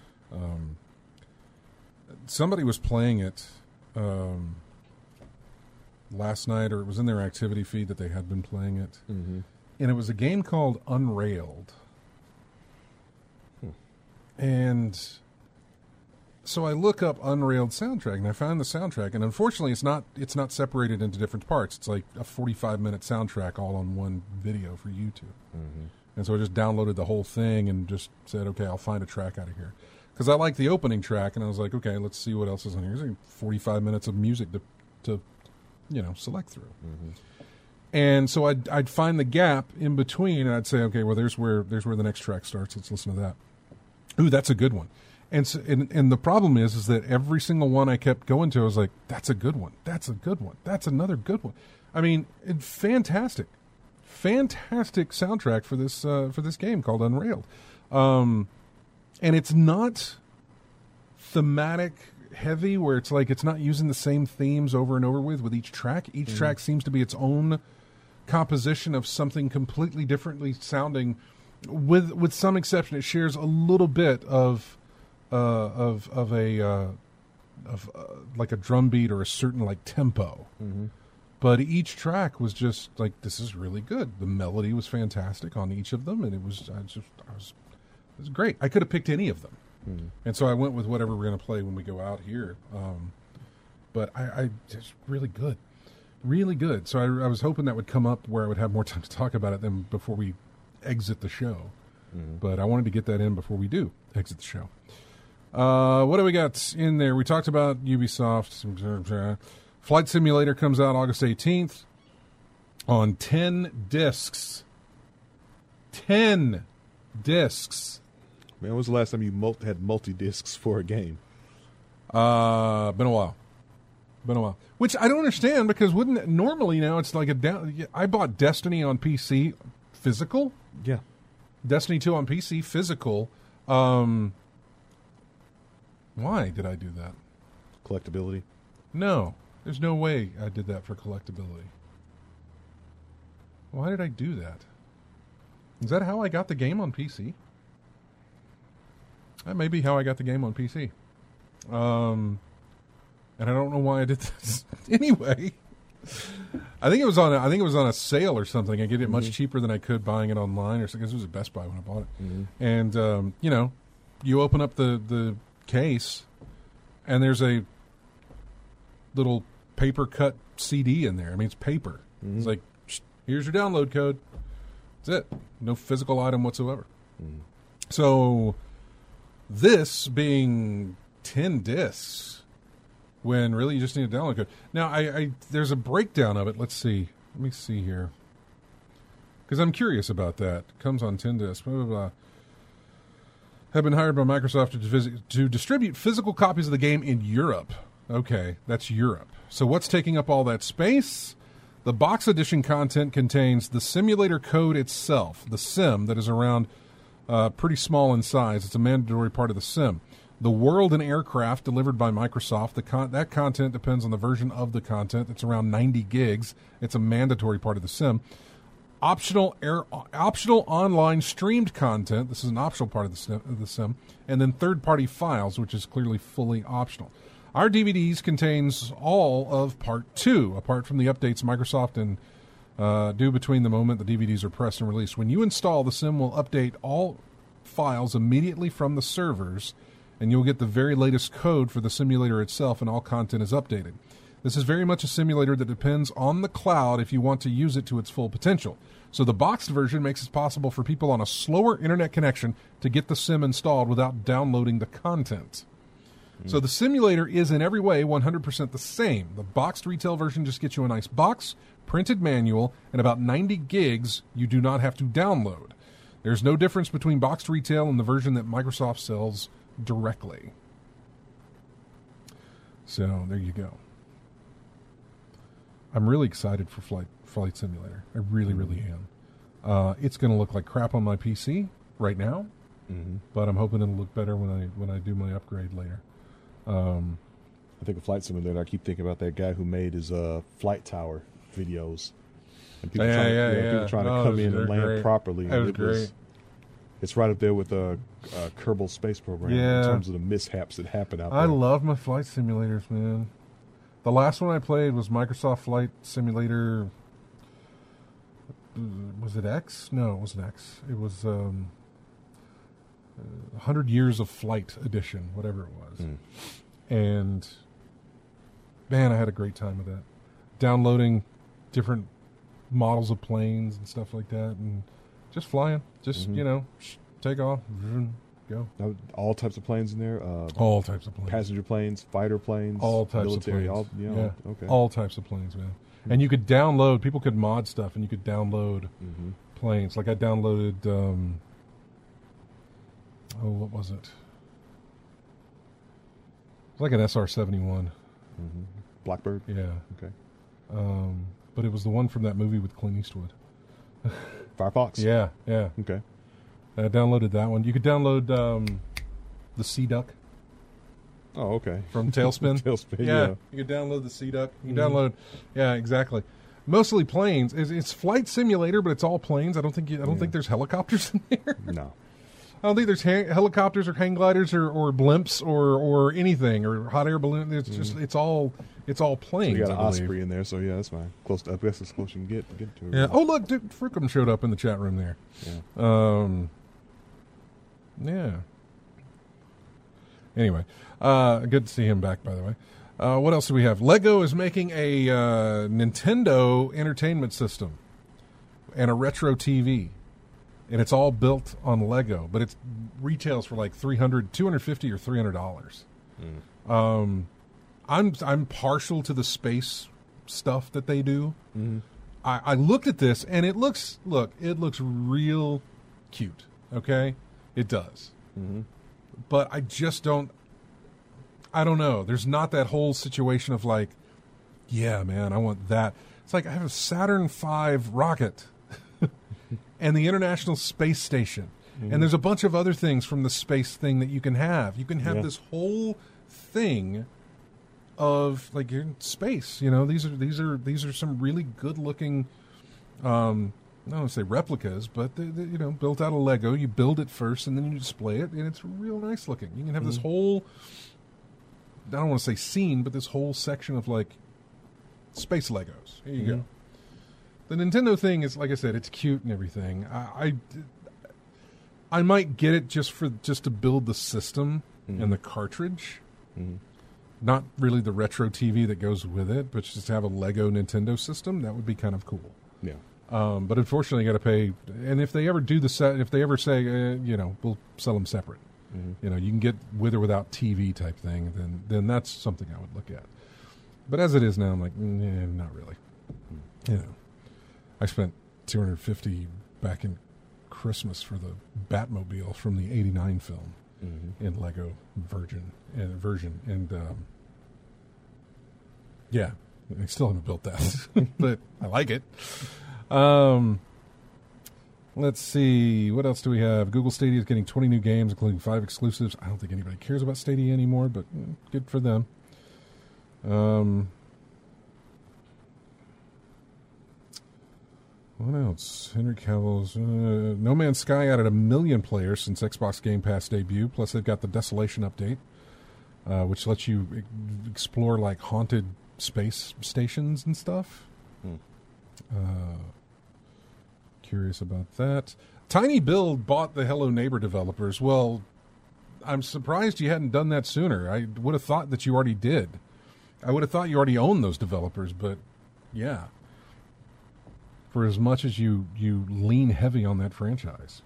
somebody was playing it last night, or it was in their activity feed that they had been playing it. Mm-hmm. And it was a game called Unrailed. And So I look up Unrailed soundtrack, and I found the soundtrack, and unfortunately, it's not separated into different parts. It's like a 45-minute soundtrack all on one video for YouTube. Mm-hmm. And so I just downloaded the whole thing and just said, okay, I'll find a track out of here. Because I like the opening track, and I was like, okay, let's see what else is on here. There's like 45 minutes of music to select through. Mm-hmm. And so I'd find the gap in between, and I'd say, okay, well, there's where the next track starts. Let's listen to that. Ooh, that's a good one. And so, and the problem is that every single one I kept going to, I was like, that's a good one. That's a good one. That's another good one. I mean, fantastic soundtrack for this game called Unrailed. And it's not thematic heavy, where it's like it's not using the same themes over and over with each track. Each track seems to be its own composition of something completely differently sounding. With some exception, it shares a little bit of like a drum beat or a certain like tempo. Mm-hmm. But each track was just like, this is really good. The melody was fantastic on each of them, and it was great. I could have picked any of them. Mm-hmm. And so I went with whatever we're going to play when we go out here. But I just really good. Really good. So I was hoping that would come up where I would have more time to talk about it than before we exit the show. Mm-hmm. But I wanted to get that in before we do exit the show. What do we got in there? We talked about Ubisoft. Flight Simulator comes out August 18th on 10 discs. 10 discs. Man, when was the last time you had multi-discs for a game? Been a while. Which I don't understand, because wouldn't it, normally now it's like I bought Destiny on PC physical. Yeah. Destiny 2 on PC physical. Why did I do that? Collectability? No. There's no way I did that for collectability. Why did I do that? Is that how I got the game on PC? That may be how I got the game on PC. And I don't know why I did this. Anyway, I think it was on a sale or something. I get it much cheaper than I could buying it online, or because it was at Best Buy when I bought it. Mm-hmm. And you open up the case, and there's a little paper cut CD in there. I mean, it's paper. Mm-hmm. It's like, here's your download code. That's it. No physical item whatsoever. Mm-hmm. So this being 10 discs, when really you just need a download code. Now, I there's a breakdown of it. Let's see. Let me see here, because I'm curious about that. It comes on 10 discs. Blah, blah, blah. Have been hired by Microsoft to distribute physical copies of the game in Europe. Okay, that's Europe. So what's taking up all that space? The box edition content contains the simulator code itself, the sim that is around pretty small in size. It's a mandatory part of the sim. The world and aircraft delivered by Microsoft, that content depends on the version of the content. It's around 90 gigs. It's a mandatory part of the sim. Optional online streamed content. This is an optional part of the sim. And then third-party files, which is clearly fully optional. Our DVDs contains all of Part 2, apart from the updates Microsoft and do between the moment the DVDs are pressed and released. When you install, the sim will update all files immediately from the servers, and you'll get the very latest code for the simulator itself, and all content is updated. This is very much a simulator that depends on the cloud if you want to use it to its full potential. So the boxed version makes it possible for people on a slower internet connection to get the sim installed without downloading the content. So the simulator is in every way 100% the same. The boxed retail version just gets you a nice box, printed manual, and about 90 gigs you do not have to download. There's no difference between boxed retail and the version that Microsoft sells directly. So there you go. I'm really excited for Flight Simulator. I really, really am. It's going to look like crap on my PC right now, but I'm hoping it'll look better when I do my upgrade later. I think of Flight Simulator. I keep thinking about that guy who made his flight tower videos, and people trying to come in and land properly. That was great. It's right up there with Kerbal Space Program in terms of the mishaps that happen out there. I love my flight simulators, man. The last one I played was Microsoft Flight Simulator. Was it X? No, it wasn't X. It was 100 Years of Flight edition, whatever it was. And man, I had a great time with that. Downloading different models of planes and stuff like that, and just flying. Just, take off, go. All types of planes in there? All types of planes. Passenger planes, fighter planes, all types military, of planes. Okay. All types of planes, man. And you could download, people could mod stuff, and you could download planes. Like I downloaded, what was it? It was like an SR-71. Blackbird? Yeah. Okay. But it was the one from that movie with Clint Eastwood. Firefox? Yeah. Okay. I downloaded that one. You could download the Sea Duck. Oh, okay. From Tailspin. Tailspin, yeah. You could download the Sea Duck. You can download, exactly. Mostly planes. It's flight simulator, but it's all planes. I don't think there's helicopters in there. No. I don't think there's helicopters or hang gliders or blimps or anything or hot air balloon. It's just it's all planes. So you got an Osprey in there, so yeah, that's fine. Close to, I guess as close as you can get to it. Yeah. Oh look, Duke Fruckham showed up in the chat room there. Yeah. Yeah. Anyway, good to see him back, by the way. What else do we have? Lego is making a Nintendo entertainment system and a retro TV. And it's all built on Lego, but it retails for like $250 or $300. I'm partial to the space stuff that they do. I looked at this and it looks real cute. Okay, it does. But I just don't. I don't know. There's not that whole situation of like, yeah, man, I want that. It's like I have a Saturn V rocket. And the International Space Station. And there's a bunch of other things from the space thing that you can have. You can have this whole thing of like you're in space. These are some really good looking I don't want to say replicas, but they built out of Lego. You build it first and then you display it, and it's real nice looking. You can have this whole, I don't want to say scene, but this whole section of like space Legos. Here you go. The Nintendo thing is, like I said, it's cute and everything. I might get it just to build the system and the cartridge. Not really the retro TV that goes with it, but just to have a Lego Nintendo system, that would be kind of cool. Yeah. But unfortunately, you got to pay. And if they ever do the set, if they ever say, we'll sell them separate. You can get with or without TV type thing. Then that's something I would look at. But as it is now, I'm like, not really. I spent $250 back in Christmas for the Batmobile from the '89 film in Lego version, and I still haven't built that, but I like it. Let's see, what else do we have? Google Stadia is getting 20 new games, including 5 exclusives. I don't think anybody cares about Stadia anymore, but good for them. What else? Henry Cavill's No Man's Sky added 1 million players since Xbox Game Pass debut. Plus, they've got the Desolation update, which lets you explore like haunted space stations and stuff. Curious about that. Tiny Build bought the Hello Neighbor developers. Well, I'm surprised you hadn't done that sooner. I would have thought that you already did. I would have thought you already owned those developers, but yeah. For as much as you lean heavy on that franchise.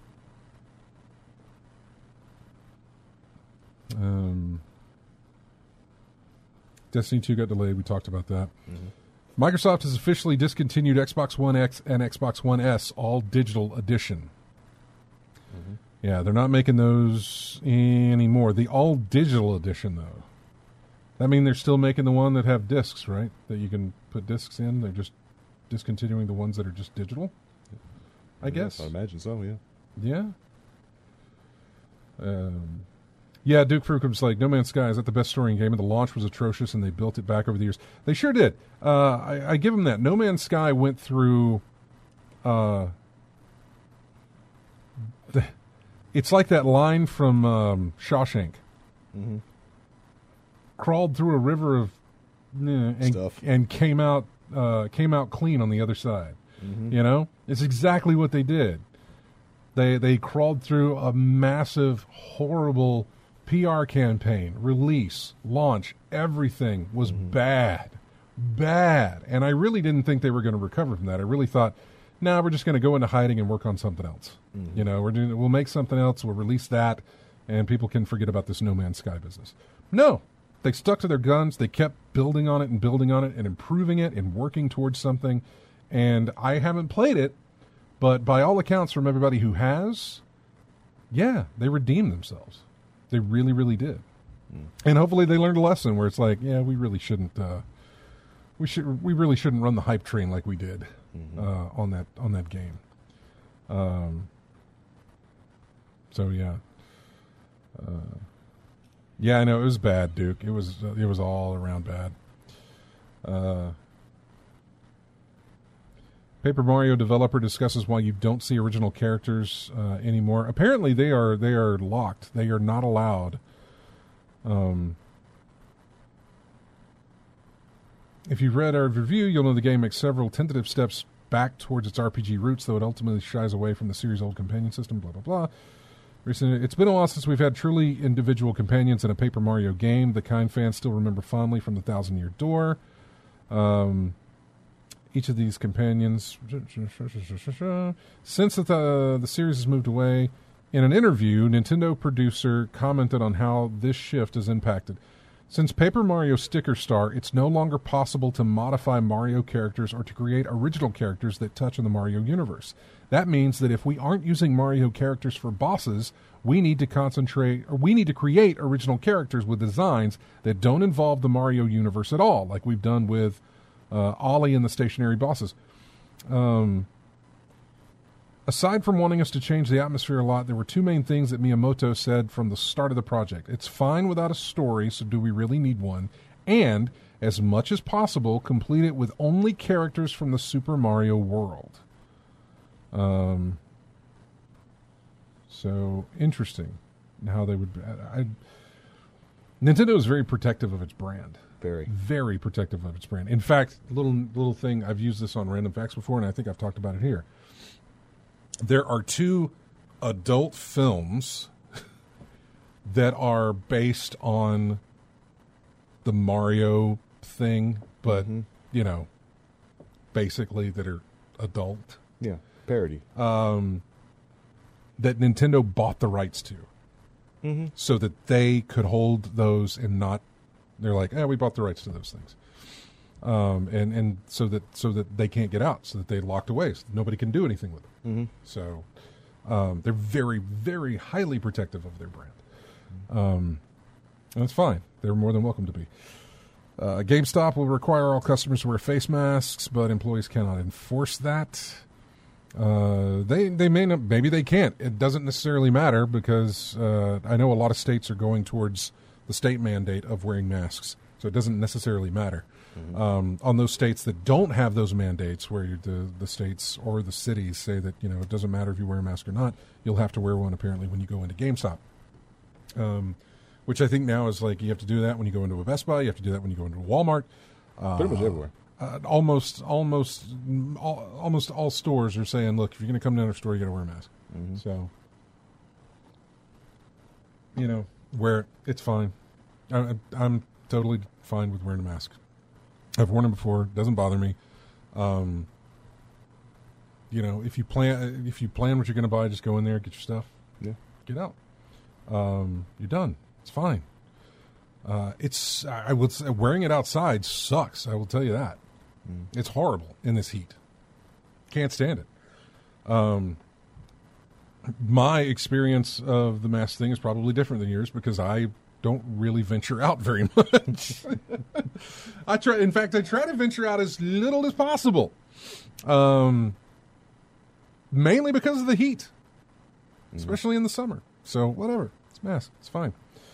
Destiny 2 got delayed. We talked about that. Microsoft has officially discontinued Xbox One X and Xbox One S all digital edition. Yeah, they're not making those anymore. The all digital edition, though. That mean they're still making the one that have discs, right? That you can put discs in. They're just discontinuing the ones that are just digital, I guess. I imagine so, yeah. Yeah, Duke Frucom's like, No Man's Sky is that the best story in game, and the launch was atrocious, and they built it back over the years. They sure did. I give them that. No Man's Sky went through... it's like that line from Shawshank. Crawled through a river of stuff and came out clean on the other side. It's exactly what they did. They crawled through a massive, horrible PR campaign, release, launch, everything was bad. And I really didn't think they were going to recover from that. I really thought, we're just going to go into hiding and work on something else. You know, we'll make something else, we'll release that, and people can forget about this No Man's Sky business. No, they stuck to their guns. They kept building on it and improving it and working towards something. And I haven't played it, but by all accounts from everybody who has, they redeemed themselves. They really, really did. And hopefully they learned a lesson where it's like, we really shouldn't we really shouldn't run the hype train like we did on that game. I know it was bad, Duke. It was all around bad. Paper Mario developer discusses why you don't see original characters anymore. Apparently, they are locked. They are not allowed. If you've read our review, you'll know the game makes several tentative steps back towards its RPG roots, though it ultimately shies away from the series' old companion system, blah, blah, blah. Recently, it's been a while since we've had truly individual companions in a Paper Mario game, the kind fans still remember fondly from the Thousand Year Door. Each of these companions, since the series has moved away, in an interview, Nintendo producer commented on how this shift has impacted. Since Paper Mario Sticker Star, it's no longer possible to modify Mario characters or to create original characters that touch on the Mario universe. That means that if we aren't using Mario characters for bosses, we need to create original characters with designs that don't involve the Mario universe at all, like we've done with Ollie and the stationary bosses. Aside from wanting us to change the atmosphere a lot, there were two main things that Miyamoto said from the start of the project. It's fine without a story, so do we really need one? And, as much as possible, complete it with only characters from the Super Mario world. So, interesting how they would... Nintendo is very protective of its brand. Very protective of its brand. In fact, little thing, I've used this on Random Facts before, and I think I've talked about it here. There are two adult films that are based on the Mario thing, but, basically that are adult. Yeah, parody. That Nintendo bought the rights to. So that they could hold those and not... They're like, we bought the rights to those things. And so that they can't get out, so that they locked away, so nobody can do anything with them. So they're very, very highly protective of their brand. And that's fine. They're more than welcome to be. GameStop will require all customers to wear face masks, but employees cannot enforce that. They may not, maybe they can't. It doesn't necessarily matter because I know a lot of states are going towards the state mandate of wearing masks, so it doesn't necessarily matter. On those states that don't have those mandates, where the states or the cities say that it doesn't matter if you wear a mask or not, you'll have to wear one apparently when you go into GameStop. Which I think now is like you have to do that when you go into a Best Buy, you have to do that when you go into a Walmart. Pretty much everywhere. Almost all stores are saying, look, if you're going to come down to our store, you got to wear a mask. So, where it's fine. I'm totally fine with wearing a mask. I've worn them before. It doesn't bother me. If you plan what you're going to buy, just go in there, get your stuff. Yeah. Get out. You're done. It's fine. I would say wearing it outside sucks. I will tell you that. It's horrible in this heat. Can't stand it. My experience of the mask thing is probably different than yours because I don't really venture out very much. I try to venture out as little as possible. Mainly because of the heat, especially in the summer. So whatever, it's mask. It's fine.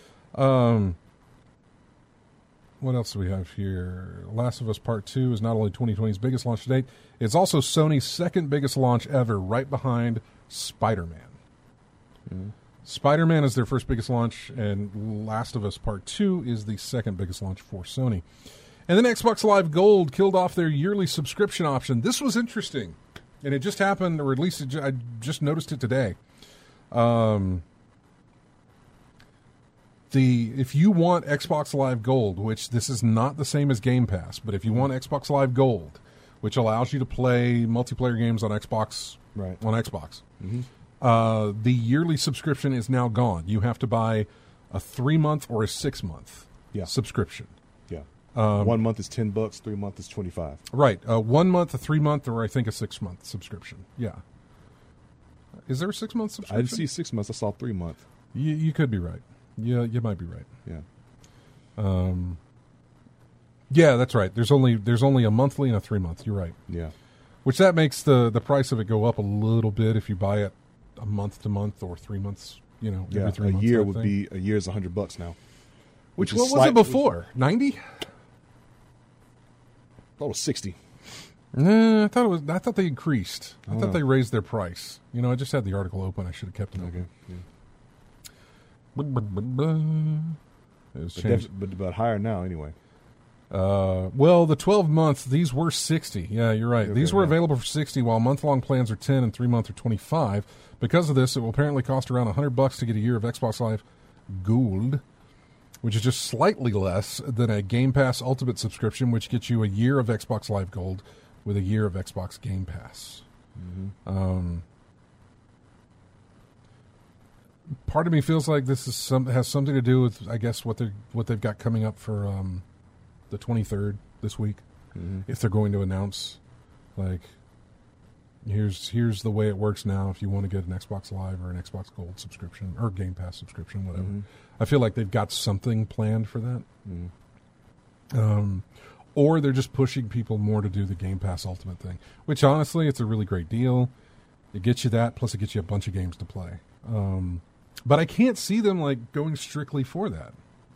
What else do we have here? Last of Us Part 2 is not only 2020's biggest launch to date, it's also Sony's second biggest launch ever, right behind Spider-Man. Spider-Man is their first biggest launch, and Last of Us Part 2 is the second biggest launch for Sony. And then Xbox Live Gold killed off their yearly subscription option. This was interesting. And it just happened, or at least I just noticed it today. If you want Xbox Live Gold, which this is not the same as Game Pass, but if you want Xbox Live Gold, which allows you to play multiplayer games on Xbox, the yearly subscription is now gone. You have to buy a 3-month or a 6-month subscription. Yeah. 1 month is $10, 3 months is $25. Right. 1 month, a 3-month, or I think a 6-month subscription. Yeah. Is there a 6-month subscription? I didn't see 6 months. I saw 3 month. You could be right. Yeah, you might be right. Yeah. Yeah, that's right. There's only a monthly and a 3-month. You're right. Yeah. Which that makes the price of it go up a little bit if you buy it a month to month or 3 months. Every 3 months. A year would be $100 now. What was it before? 90? I thought it was 60. Nah, I thought they increased. I thought they raised their price. I just had the article open. I should have kept it open. Yeah. It was changed. But higher now anyway. Well, the 12 months, these were 60. Yeah, you're right. These were available for 60, while month-long plans are 10 and 3-month are 25. Because of this, it will apparently cost around $100 to get a year of Xbox Live Gold, which is just slightly less than a Game Pass Ultimate subscription, which gets you a year of Xbox Live Gold with a year of Xbox Game Pass. Mm-hmm. Part of me feels like this has something to do with, I guess, what they've got coming up for the 23rd this week. Mm-hmm. If they're going to announce, like, here's the way it works now. If you want to get an Xbox Live or an Xbox Gold subscription or Game Pass subscription, whatever, I feel like they've got something planned for that. Or they're just pushing people more to do the Game Pass Ultimate thing, which honestly, it's a really great deal. It gets you that, plus it gets you a bunch of games to play. But I can't see them like going strictly for that,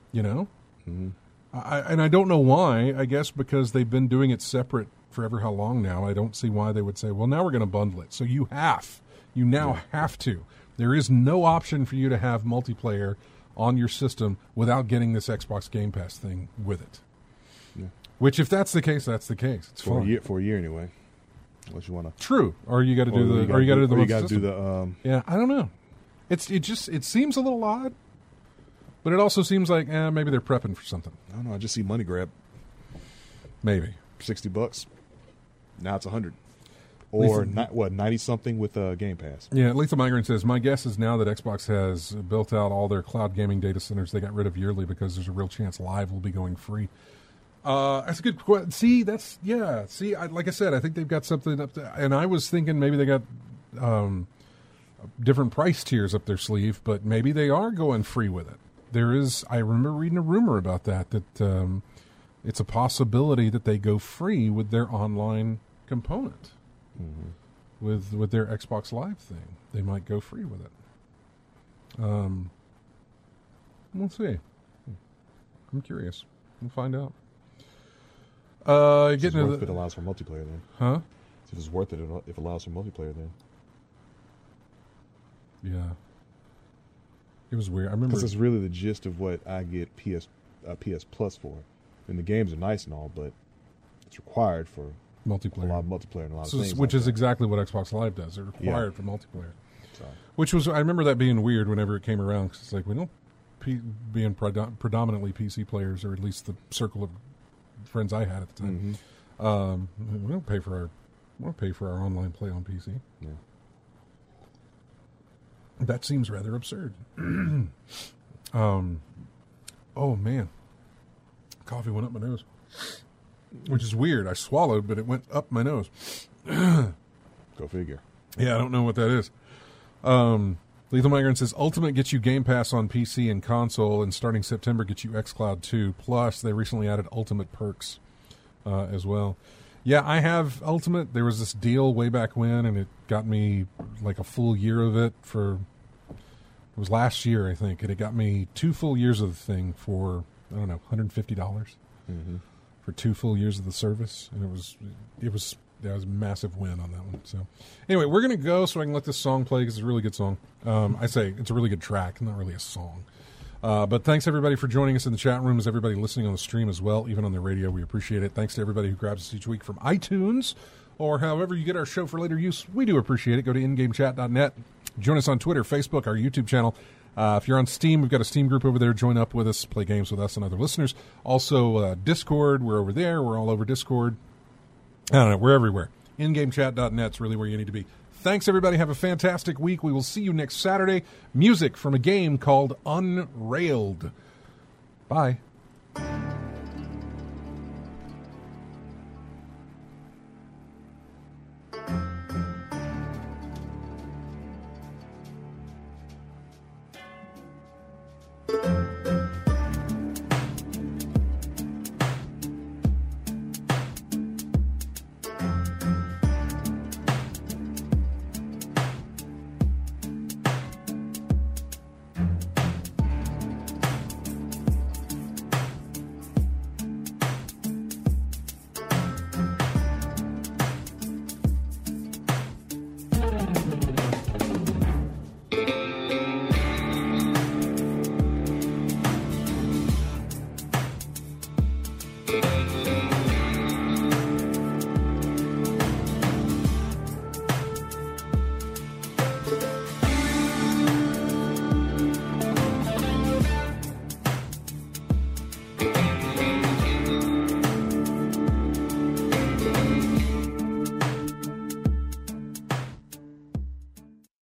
I don't know why. I guess because they've been doing it separate forever how long now. I don't see why they would say, well, now we're going to bundle it. So you now have to. There is no option for you to have multiplayer on your system without getting this Xbox Game Pass thing with it. Yeah. Which, if that's the case, that's the case. It's for a year anyway. Unless you want to. True. Or you got to do the. Yeah, I don't know. It seems a little odd, but it also seems like maybe they're prepping for something. I don't know. I just see money grab. Maybe $60. Now it's $100, or 90 something with Game Pass. Yeah, Lethal Migrant says, my guess is now that Xbox has built out all their cloud gaming data centers, they got rid of yearly because there's a real chance Live will be going free. That's a good question. See, like I said, I think they've got something up there, and I was thinking maybe they got different price tiers up their sleeve, but maybe they are going free with it. I remember reading a rumor about that it's a possibility that they go free with their online component. With their Xbox Live thing. They might go free with it. We'll see. I'm curious. We'll find out. If it allows for multiplayer then. Huh? If it's worth it if it allows for multiplayer then. Yeah. It was weird. I remember because it's really the gist of what I get PS Plus for. And the games are nice and all, but it's required for multiplayer. A lot of multiplayer and a lot of things. Which is exactly what Xbox Live does. They're required for multiplayer. So. Which was, I remember that being weird whenever it came around, because it's like, we don't being predominantly PC players, or at least the circle of friends I had at the time. We don't pay for our online play on PC. Yeah. That seems rather absurd. Oh man, coffee went up my nose, which is weird. I swallowed, but it went up my nose. Go figure. Yeah, I don't know what that is. Lethal Migrant says, Ultimate gets you Game Pass on PC and console, and starting September gets you xCloud 2. Plus, they recently added Ultimate perks as well. Yeah, I have Ultimate. There was this deal way back when, and it got me like a full year of it it was last year, I think, and it got me 2 full years of the thing for, I don't know, $150 for 2 full years of the service, and it was a massive win on that one. So anyway, we're going to go so I can let this song play because it's a really good song. I say it's a really good track, not really a song. But thanks, everybody, for joining us in the chat room, as everybody listening on the stream as well, even on the radio. We appreciate it. Thanks to everybody who grabs us each week from iTunes or however you get our show for later use. We do appreciate it. Go to ingamechat.net. Join us on Twitter, Facebook, our YouTube channel. If you're on Steam, we've got a Steam group over there. Join up with us, play games with us and other listeners. Also, Discord, we're over there. We're all over Discord. I don't know, we're everywhere. Ingamechat.net is really where you need to be. Thanks, everybody. Have a fantastic week. We will see you next Saturday. Music from a game called Unrailed. Bye.